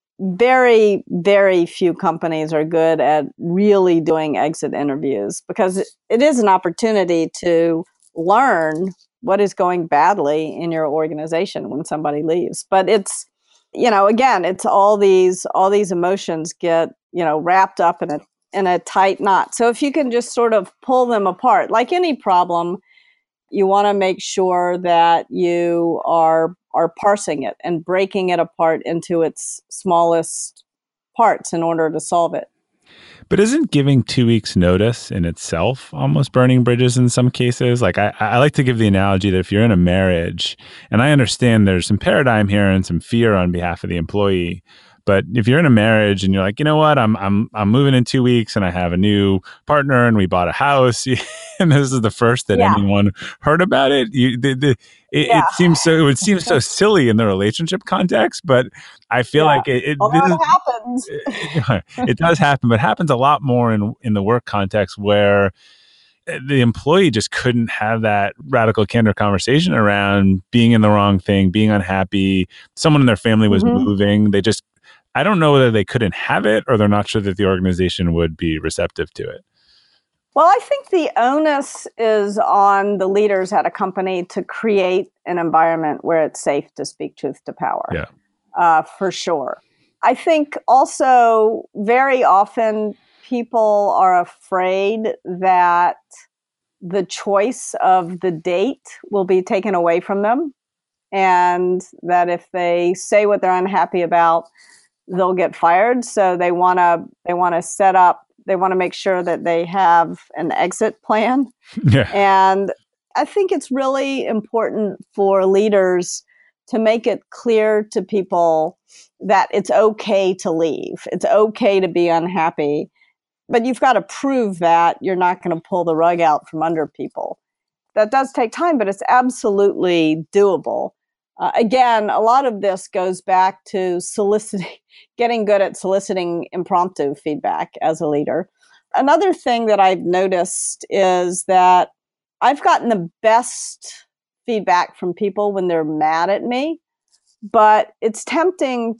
very, very few companies are good at really doing exit interviews because it is an opportunity to learn what is going badly in your organization when somebody leaves. But it's, you know, again, it's all these all these emotions get, you know, wrapped up in a in a tight knot. So if you can just sort of pull them apart, like any problem, you want to make sure that you are are parsing it and breaking it apart into its smallest parts in order to solve it. But isn't giving two weeks notice in itself almost burning bridges in some cases? Like I, I like to give the analogy that if you're in a marriage, and I understand there's some paradigm here and some fear on behalf of the employee, but if you're in a marriage and you're like, you know what, I'm I'm I'm moving in two weeks and I have a new partner and we bought a house, and this is the first that yeah. anyone heard about it. You, the, the, it, yeah. it seems so. It would seem so silly in the relationship context, but I feel yeah. like it. It, well, this it happens. It, it does happen, but it happens a lot more in in the work context where the employee just couldn't have that radical candor conversation around being in the wrong thing, being unhappy. Someone in their family was mm-hmm. moving. They just. I don't know whether they couldn't have it or they're not sure that the organization would be receptive to it. Well, I think the onus is on the leaders at a company to create an environment where it's safe to speak truth to power. Yeah, uh, for sure. I think also very often people are afraid that the choice of the date will be taken away from them, and that if they say what they're unhappy about, they'll get fired. So they want to they want to set up, they want to make sure that they have an exit plan. Yeah. And I think it's really important for leaders to make it clear to people that it's okay to leave. It's okay to be unhappy, but you've got to prove that you're not going to pull the rug out from under people. That does take time, but it's absolutely doable. Uh, again, a lot of this goes back to soliciting, getting good at soliciting impromptu feedback as a leader. Another thing that I've noticed is that I've gotten the best feedback from people when they're mad at me, but it's tempting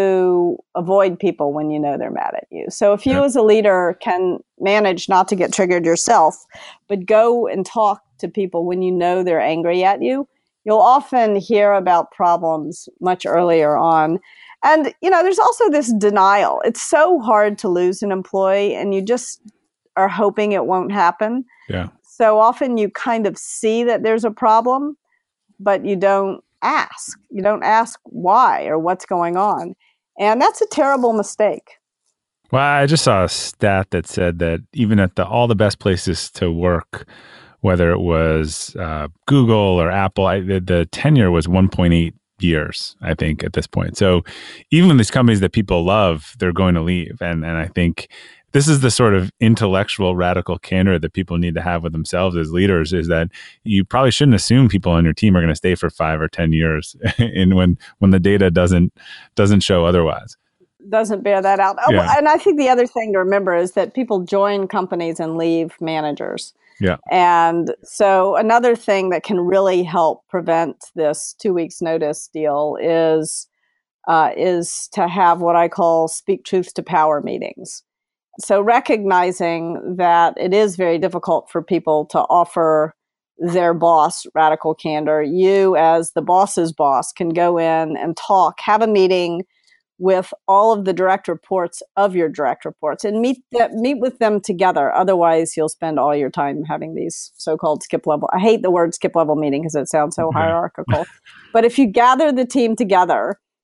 to avoid people when you know they're mad at you. So if you yeah. as a leader can manage not to get triggered yourself, but go and talk to people when you know they're angry at you, you'll often hear about problems much earlier on. And, you know, there's also this denial. It's so hard to lose an employee and you just are hoping it won't happen. Yeah. So often you kind of see that there's a problem, but you don't ask. You don't ask why or what's going on. And that's a terrible mistake. Well, I just saw a stat that said that even at the all the best places to work, whether it was uh, Google or Apple, I, the, the tenure was one point eight years, I think, at this point. So even these companies that people love, they're going to leave. And and I think this is the sort of intellectual radical candor that people need to have with themselves as leaders, is that you probably shouldn't assume people on your team are going to stay for five or ten years and when when the data doesn't doesn't show otherwise. Doesn't bear that out. Oh, Yeah. and I think the other thing to remember is that people join companies and leave managers. Yeah. And so another thing that can really help prevent this two weeks notice deal is uh, is to have what I call speak truth to power meetings. So recognizing that it is very difficult for people to offer their boss radical candor, you as the boss's boss can go in and talk, have a meeting with all of the direct reports of your direct reports and meet the, meet with them together. Otherwise, you'll spend all your time having these so-called skip level. I hate the word skip level meeting because it sounds so hierarchical. But if you gather the team together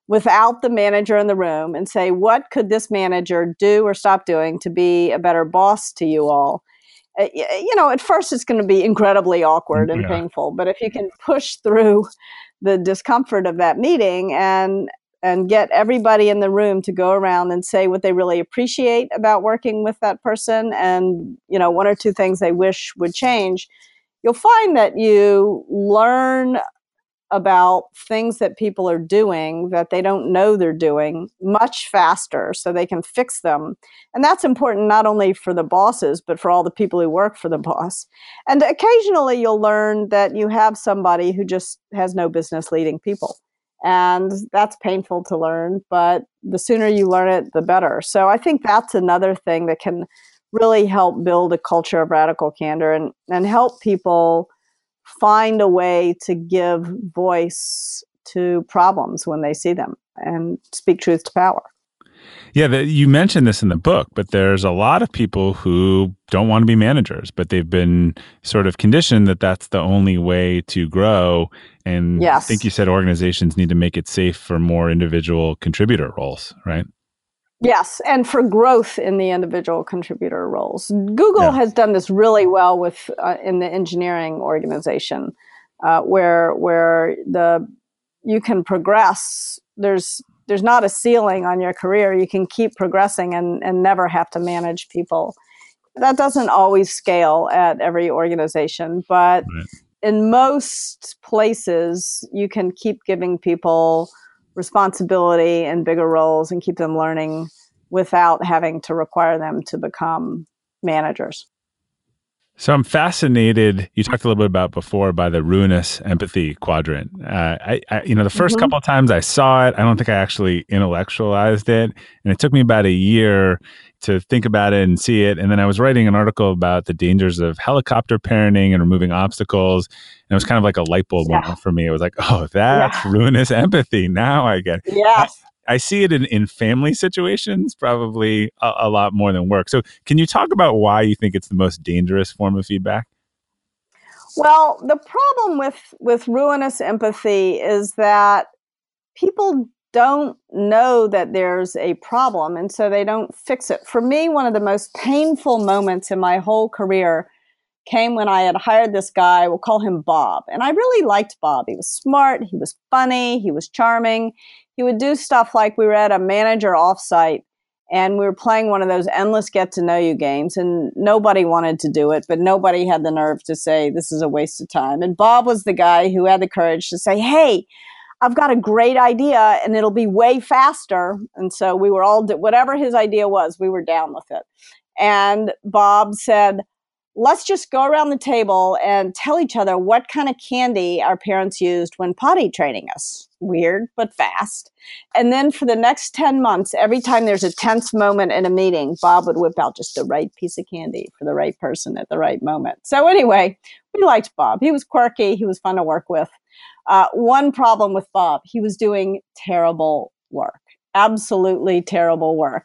without the manager in the room and say, what could this manager do or stop doing to be a better boss to you all? Uh, you know, at first it's going to be incredibly awkward and Yeah. painful, but if you can push through the discomfort of that meeting and and get everybody in the room to go around and say what they really appreciate about working with that person and, you know, one or two things they wish would change, you'll find that you learn about things that people are doing that they don't know they're doing much faster so they can fix them. And that's important not only for the bosses, but for all the people who work for the boss. And occasionally you'll learn that you have somebody who just has no business leading people. And that's painful to learn, but the sooner you learn it, the better. So I think that's another thing that can really help build a culture of radical candor and, and help people find a way to give voice to problems when they see them and speak truth to power. Yeah, the, you mentioned this in the book, but there's a lot of people who don't want to be managers, but they've been sort of conditioned that that's the only way to grow. And yes. I think you said organizations need to make it safe for more individual contributor roles, right? Yes, and for growth in the individual contributor roles. Google Yeah. has done this really well with uh, in the engineering organization, uh, where where the you can progress. There's there's not a ceiling on your career. You can keep progressing and, and never have to manage people. That doesn't always scale at every organization, but Right. in most places, you can keep giving people responsibility and bigger roles and keep them learning without having to require them to become managers. So I'm fascinated. You talked a little bit about before by the ruinous empathy quadrant. Uh, I, I, you know, the first Mhm. couple of times I saw it, I don't think I actually intellectualized it, and it took me about a year to think about it and see it. And then I was writing an article about the dangers of helicopter parenting and removing obstacles, and it was kind of like a light bulb Yeah. moment for me. It was like, oh, that's Yeah. ruinous empathy. Now I get it. Yes. I see it in, in family situations, probably a, a lot more than work. So can you talk about why you think it's the most dangerous form of feedback? Well, the problem with, with ruinous empathy is that people don't know that there's a problem, and so they don't fix it. For me, one of the most painful moments in my whole career came when I had hired this guy, we'll call him Bob. And I really liked Bob. He was smart, he was funny, he was charming. He would do stuff like we were at a manager offsite and we were playing one of those endless get to know you games, and nobody wanted to do it, but nobody had the nerve to say this is a waste of time. And Bob was the guy who had the courage to say, hey, I've got a great idea and it'll be way faster. And so we were all, whatever his idea was, we were down with it. And Bob said, let's just go around the table and tell each other what kind of candy our parents used when potty training us. Weird, but fast. And then for the next ten months, every time there's a tense moment in a meeting, Bob would whip out just the right piece of candy for the right person at the right moment. So anyway, we liked Bob. He was quirky. He was fun to work with. Uh, one problem with Bob, he was doing terrible work, absolutely terrible work.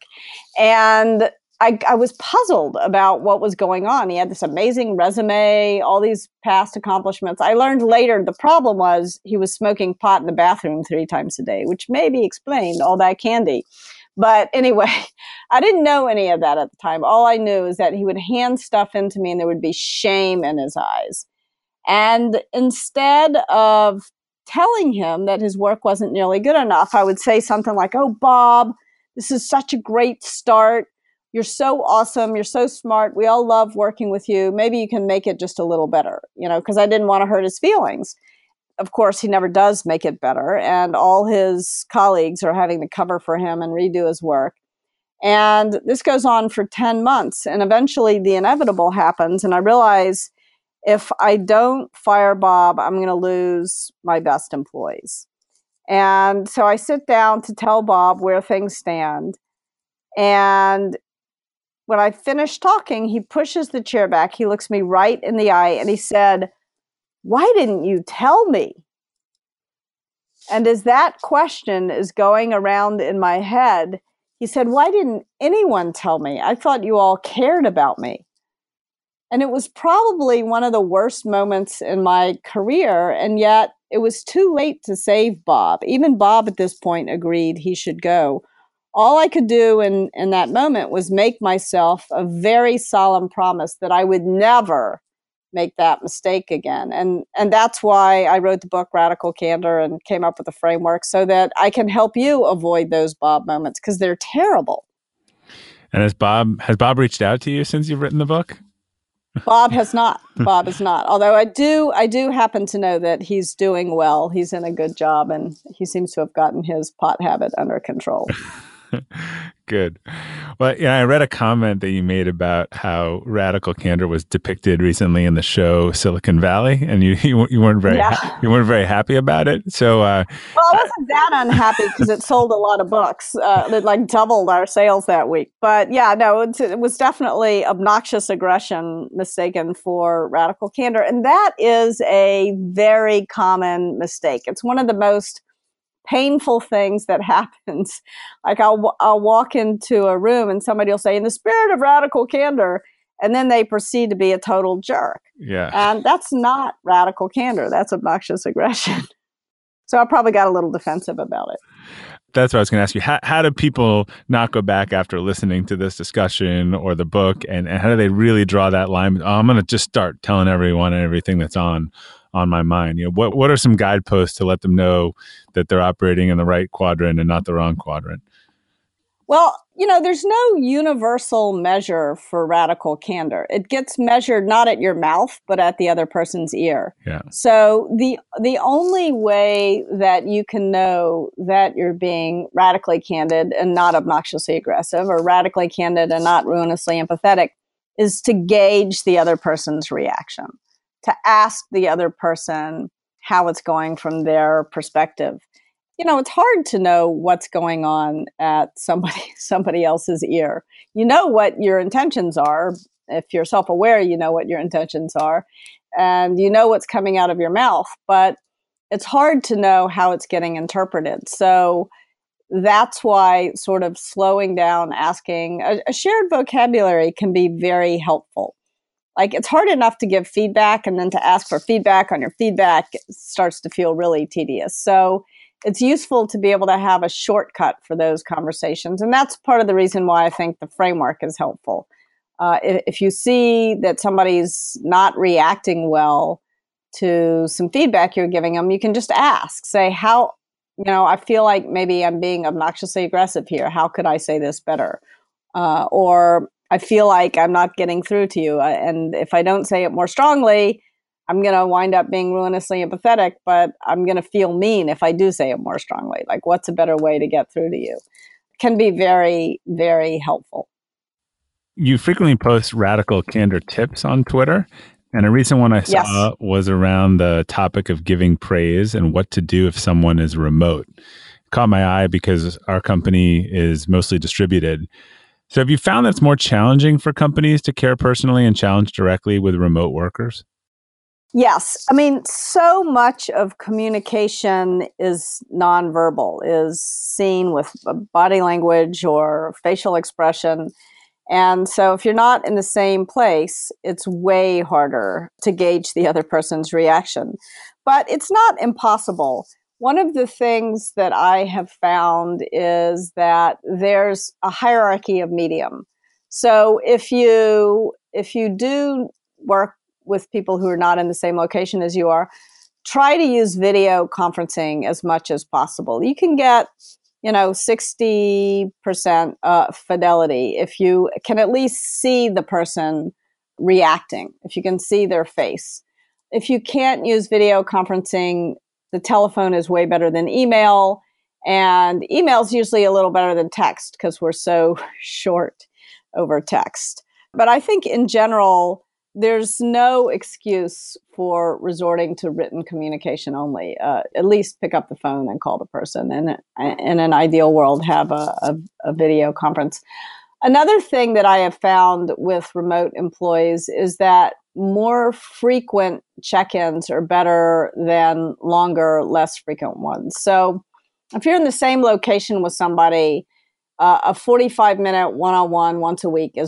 And I, I was puzzled about what was going on. He had this amazing resume, all these past accomplishments. I learned later the problem was he was smoking pot in the bathroom three times a day, which maybe explained all that candy. But anyway, I didn't know any of that at the time. All I knew is that he would hand stuff into me and there would be shame in his eyes. And instead of telling him that his work wasn't nearly good enough, I would say something like, oh, Bob, this is such a great start. You're so awesome. You're so smart. We all love working with you. Maybe you can make it just a little better, you know, because I didn't want to hurt his feelings. Of course, he never does make it better. And all his colleagues are having to cover for him and redo his work. And this goes on for ten months. And eventually the inevitable happens. And I realize if I don't fire Bob, I'm going to lose my best employees. And so I sit down to tell Bob where things stand. And when I finished talking, he pushes the chair back. He looks me right in the eye and he said, why didn't you tell me? And as that question is going around in my head, he said, why didn't anyone tell me? I thought you all cared about me. And it was probably one of the worst moments in my career. And yet it was too late to save Bob. Even Bob at this point agreed he should go. All I could do in, in that moment was make myself a very solemn promise that I would never make that mistake again. And, and that's why I wrote the book Radical Candor and came up with a framework so that I can help you avoid those Bob moments, because they're terrible. And has Bob, has Bob reached out to you since you've written the book? Bob has not. Bob is not. Although I do, I do happen to know that he's doing well. He's in a good job, and he seems to have gotten his pot habit under control. Good. Well, yeah, I read a comment that you made about how radical candor was depicted recently in the show Silicon Valley, and you you, you weren't very yeah. ha- you weren't very happy about it. So, uh, well, I wasn't that unhappy because it sold a lot of books. Uh, it like doubled our sales that week. But yeah, no, it, it was definitely obnoxious aggression mistaken for radical candor, and that is a very common mistake. It's one of the most painful things that happens. Like I'll, I'll walk into a room and somebody will say, in the spirit of radical candor, and then they proceed to be a total jerk. Yeah. And that's not radical candor. That's obnoxious aggression. So I probably got a little defensive about it. That's what I was going to ask you. How, how do people not go back after listening to this discussion or the book, and, and how do they really draw that line? Oh, I'm going to just start telling everyone and everything that's on on my mind. You know, what what are some guideposts to let them know that they're operating in the right quadrant and not the wrong quadrant? Well, you know, there's no universal measure for radical candor. It gets measured not at your mouth, but at the other person's ear. Yeah. So the the only way that you can know that you're being radically candid and not obnoxiously aggressive, or radically candid and not ruinously empathetic, is to gauge the other person's reaction, to ask the other person how it's going from their perspective. You know, it's hard to know what's going on at somebody somebody else's ear. You know what your intentions are. If you're self-aware, you know what your intentions are, and you know what's coming out of your mouth, but it's hard to know how it's getting interpreted. So that's why sort of slowing down, asking, a, a shared vocabulary can be very helpful. Like, it's hard enough to give feedback, and then to ask for feedback on your feedback starts to feel really tedious. So it's useful to be able to have a shortcut for those conversations. And that's part of the reason why I think the framework is helpful. Uh, if you see that somebody's not reacting well to some feedback you're giving them, you can just ask, say, how, you know, I feel like maybe I'm being obnoxiously aggressive here. How could I say this better? Uh, or I feel like I'm not getting through to you. And if I don't say it more strongly, I'm going to wind up being ruinously empathetic, but I'm going to feel mean if I do say it more strongly. Like, what's a better way to get through to you? It can be very, very helpful. You frequently post radical candor tips on Twitter. And a recent one I saw yes. was around the topic of giving praise and what to do if someone is remote. It caught my eye because our company is mostly distributed. So have you found that it's more challenging for companies to care personally and challenge directly with remote workers? Yes. I mean, so much of communication is nonverbal, is seen with body language or facial expression. And so if you're not in the same place, it's way harder to gauge the other person's reaction. But it's not impossible. One of the things that I have found is that there's a hierarchy of medium. So if you if you do work with people who are not in the same location as you are, try to use video conferencing as much as possible. You can get, you know, sixty percent uh, fidelity if you can at least see the person reacting, if you can see their face. If you can't use video conferencing, the telephone is way better than email, and email is usually a little better than text because we're so short over text. But I think in general, there's no excuse for resorting to written communication only. Uh, at least pick up the phone and call the person, and in an ideal world, have a, a, a video conference. Another thing that I have found with remote employees is that more frequent check-ins are better than longer, less frequent ones. So if you're in the same location with somebody, uh, a forty-five minute one-on-one once a week is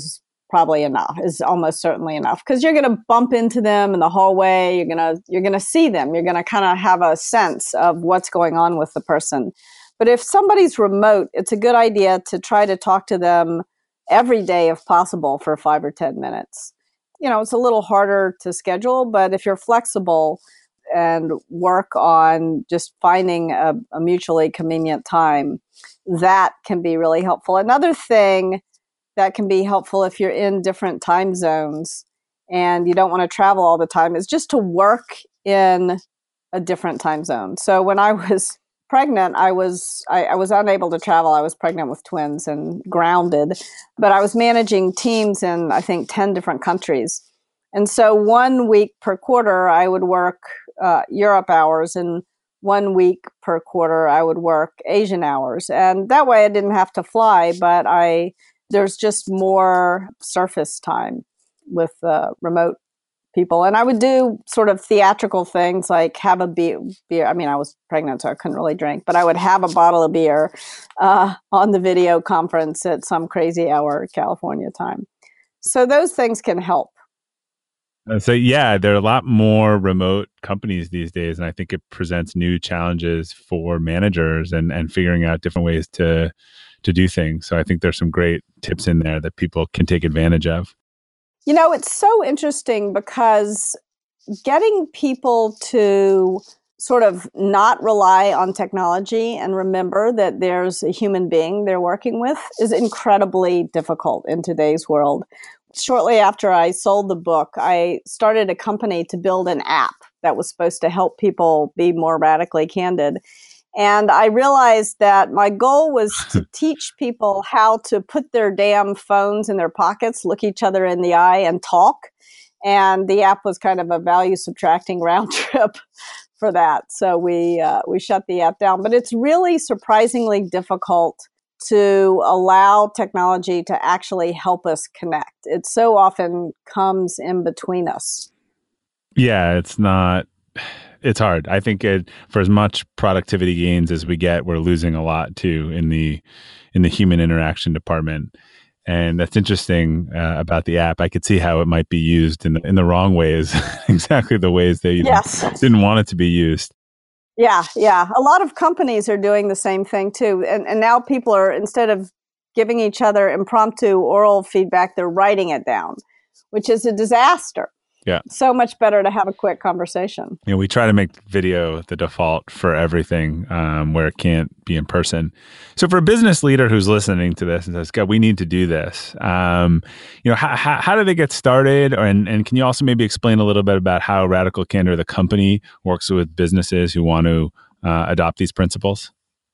probably enough, is almost certainly enough, because you're going to bump into them in the hallway. You're going to, you're going to see them. You're going to kind of have a sense of what's going on with the person. But if somebody's remote, it's a good idea to try to talk to them every day if possible for five or ten minutes. You know, it's a little harder to schedule, but if you're flexible and work on just finding a, a mutually convenient time, that can be really helpful. Another thing that can be helpful if you're in different time zones and you don't want to travel all the time is just to work in a different time zone. So when I was pregnant, I was I, I was unable to travel. I was pregnant with twins and grounded, but I was managing teams in, I think, ten different countries. And so one week per quarter, I would work uh, Europe hours, and one week per quarter, I would work Asian hours. And that way I didn't have to fly, but I there's just more surface time with uh, remote people. And I would do sort of theatrical things like have a beer. beer. I mean, I was pregnant, so I couldn't really drink, but I would have a bottle of beer uh, on the video conference at some crazy hour California time. So those things can help. So yeah, there are a lot more remote companies these days, and I think it presents new challenges for managers and, and figuring out different ways to to do things. So I think there's some great tips in there that people can take advantage of. You know, it's so interesting because getting people to sort of not rely on technology and remember that there's a human being they're working with is incredibly difficult in today's world. Shortly after I sold the book, I started a company to build an app that was supposed to help people be more radically candid. And I realized that my goal was to teach people how to put their damn phones in their pockets, look each other in the eye, and talk. And the app was kind of a value subtracting round trip for that. So we uh, we shut the app down. But it's really surprisingly difficult to allow technology to actually help us connect. It so often comes in between us. Yeah, it's not, it's hard. I think it, for as much productivity gains as we get, we're losing a lot too in the, in the human interaction department. And that's interesting uh, about the app. I could see how it might be used in the, in the wrong ways, exactly the ways that you yes. didn't, didn't want it to be used. Yeah, yeah. A lot of companies are doing the same thing too. And, and now people are, instead of giving each other impromptu oral feedback, they're writing it down, which is a disaster. Yeah. So much better to have a quick conversation. You know, we try to make video the default for everything um, where it can't be in person. So for a business leader who's listening to this and says, God, we need to do this, um, you know, how, how, how do they get started? And, and can you also maybe explain a little bit about how Radical Candor, the company, works with businesses who want to uh, adopt these principles?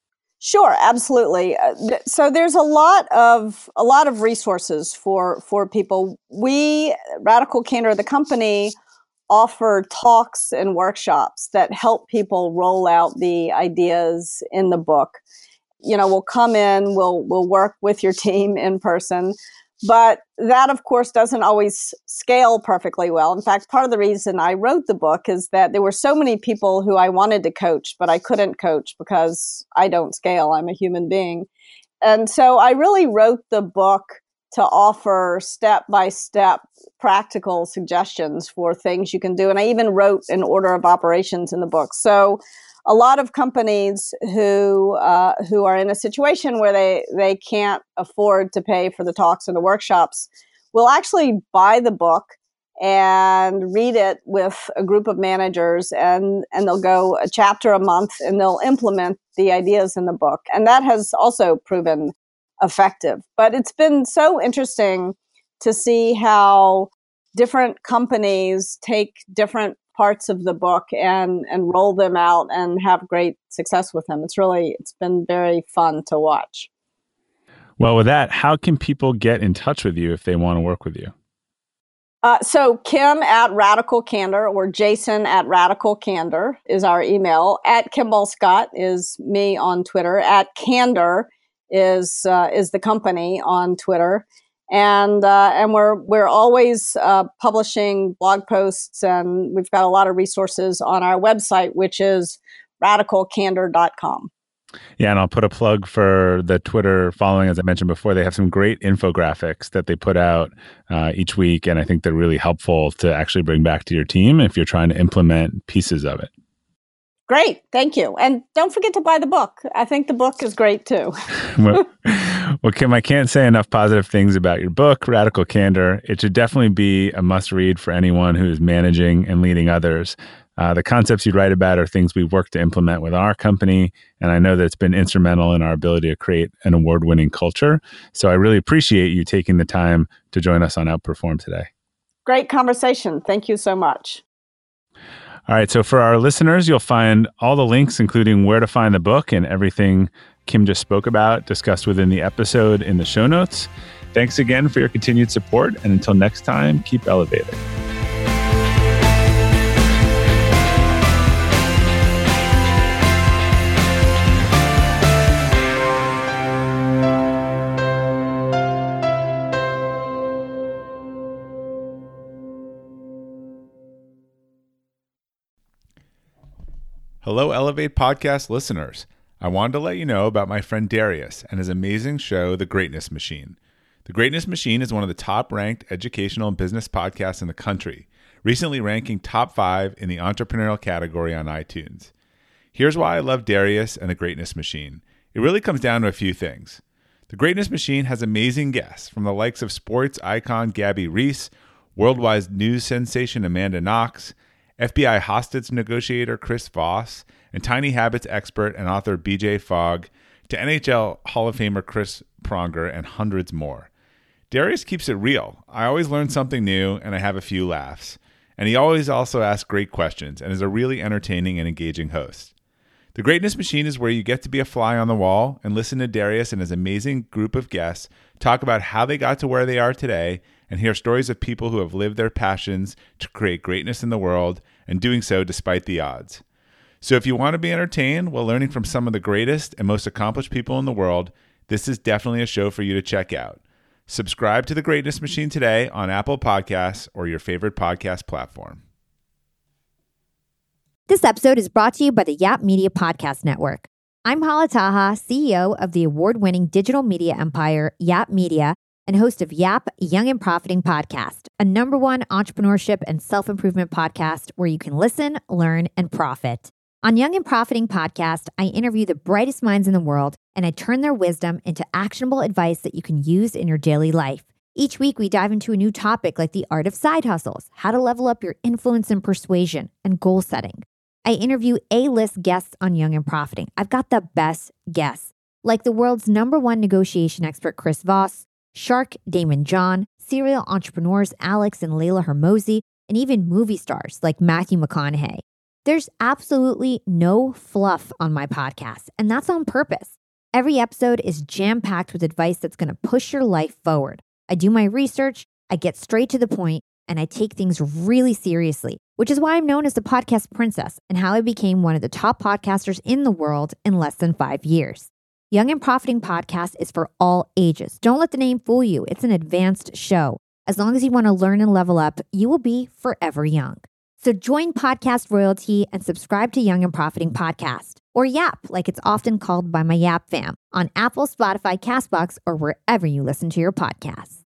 Sure, absolutely. Uh, th- so there's a lot of a lot of resources for for people. We, Radical Candor, the company, offer talks and workshops that help people roll out the ideas in the book. You know, we'll come in, we'll we'll work with your team in person. But that, of course, doesn't always scale perfectly well. In fact, part of the reason I wrote the book is that there were so many people who I wanted to coach, but I couldn't coach because I don't scale. I'm a human being. And so I really wrote the book to offer step-by-step practical suggestions for things you can do. And I even wrote an order of operations in the book. So a lot of companies who uh, who are in a situation where they, they can't afford to pay for the talks and the workshops will actually buy the book and read it with a group of managers, and, and they'll go a chapter a month and they'll implement the ideas in the book. And that has also proven effective. But it's been so interesting to see how different companies take different parts of the book and, and roll them out and have great success with them. It's really, it's been very fun to watch. Well, with that, how can people get in touch with you if they want to work with you? Uh, so Kim at Radical Candor or Jason at Radical Candor is our email. At Kimball Scott is me on Twitter. At Candor is uh, is the company on Twitter. And uh, and we're we're always uh, publishing blog posts, and we've got a lot of resources on our website, which is radical candor dot com. Yeah, and I'll put a plug for the Twitter following. As I mentioned before, they have some great infographics that they put out uh, each week, and I think they're really helpful to actually bring back to your team if you're trying to implement pieces of it. Great. Thank you. And don't forget to buy the book. I think the book is great too. well, well, Kim, I can't say enough positive things about your book, Radical Candor. It should definitely be a must read for anyone who is managing and leading others. Uh, the concepts you write about are things we've worked to implement with our company, and I know that it's been instrumental in our ability to create an award-winning culture. So I really appreciate you taking the time to join us on Outperform today. Great conversation. Thank you so much. All right, so for our listeners, you'll find all the links, including where to find the book and everything Kim just spoke about, discussed within the episode in the show notes. Thanks again for your continued support, and until next time, keep elevating. Hello, Elevate Podcast listeners. I wanted to let you know about my friend Darius and his amazing show, The Greatness Machine. The Greatness Machine is one of the top-ranked educational and business podcasts in the country, recently ranking top five in the entrepreneurial category on iTunes. Here's why I love Darius and The Greatness Machine. It really comes down to a few things. The Greatness Machine has amazing guests from the likes of sports icon Gabby Reese, worldwide news sensation Amanda Knox, F B I hostage negotiator Chris Voss, and Tiny Habits expert and author B J Fogg, to N H L Hall of Famer Chris Pronger, and hundreds more. Darius keeps it real. I always learn something new, and I have a few laughs. And he always also asks great questions and is a really entertaining and engaging host. The Greatness Machine is where you get to be a fly on the wall and listen to Darius and his amazing group of guests talk about how they got to where they are today and hear stories of people who have lived their passions to create greatness in the world and doing so despite the odds. So if you want to be entertained while learning from some of the greatest and most accomplished people in the world, this is definitely a show for you to check out. Subscribe to The Greatness Machine today on Apple Podcasts or your favorite podcast platform. This episode is brought to you by the Yap Media Podcast Network. I'm Hala Taha, C E O of the award-winning digital media empire, Yap Media, and host of Yap Young and Profiting Podcast, a number one entrepreneurship and self-improvement podcast where you can listen, learn, and profit. On Young and Profiting Podcast, I interview the brightest minds in the world, and I turn their wisdom into actionable advice that you can use in your daily life. Each week, we dive into a new topic like the art of side hustles, how to level up your influence and persuasion, and goal setting. I interview A-list guests on Young and Profiting. I've got the best guests, like the world's number one negotiation expert, Chris Voss, Shark Damon John, serial entrepreneurs Alex and Layla Hermosi, and even movie stars like Matthew McConaughey. There's absolutely no fluff on my podcast, and that's on purpose. Every episode is jam-packed with advice that's going to push your life forward. I do my research, I get straight to the point, and I take things really seriously, which is why I'm known as the podcast princess and how I became one of the top podcasters in the world in less than five years. Young and Profiting Podcast is for all ages. Don't let the name fool you. It's an advanced show. As long as you want to learn and level up, you will be forever young. So join Podcast Royalty and subscribe to Young and Profiting Podcast, or Yap, like it's often called by my Yap fam, on Apple, Spotify, CastBox, or wherever you listen to your podcasts.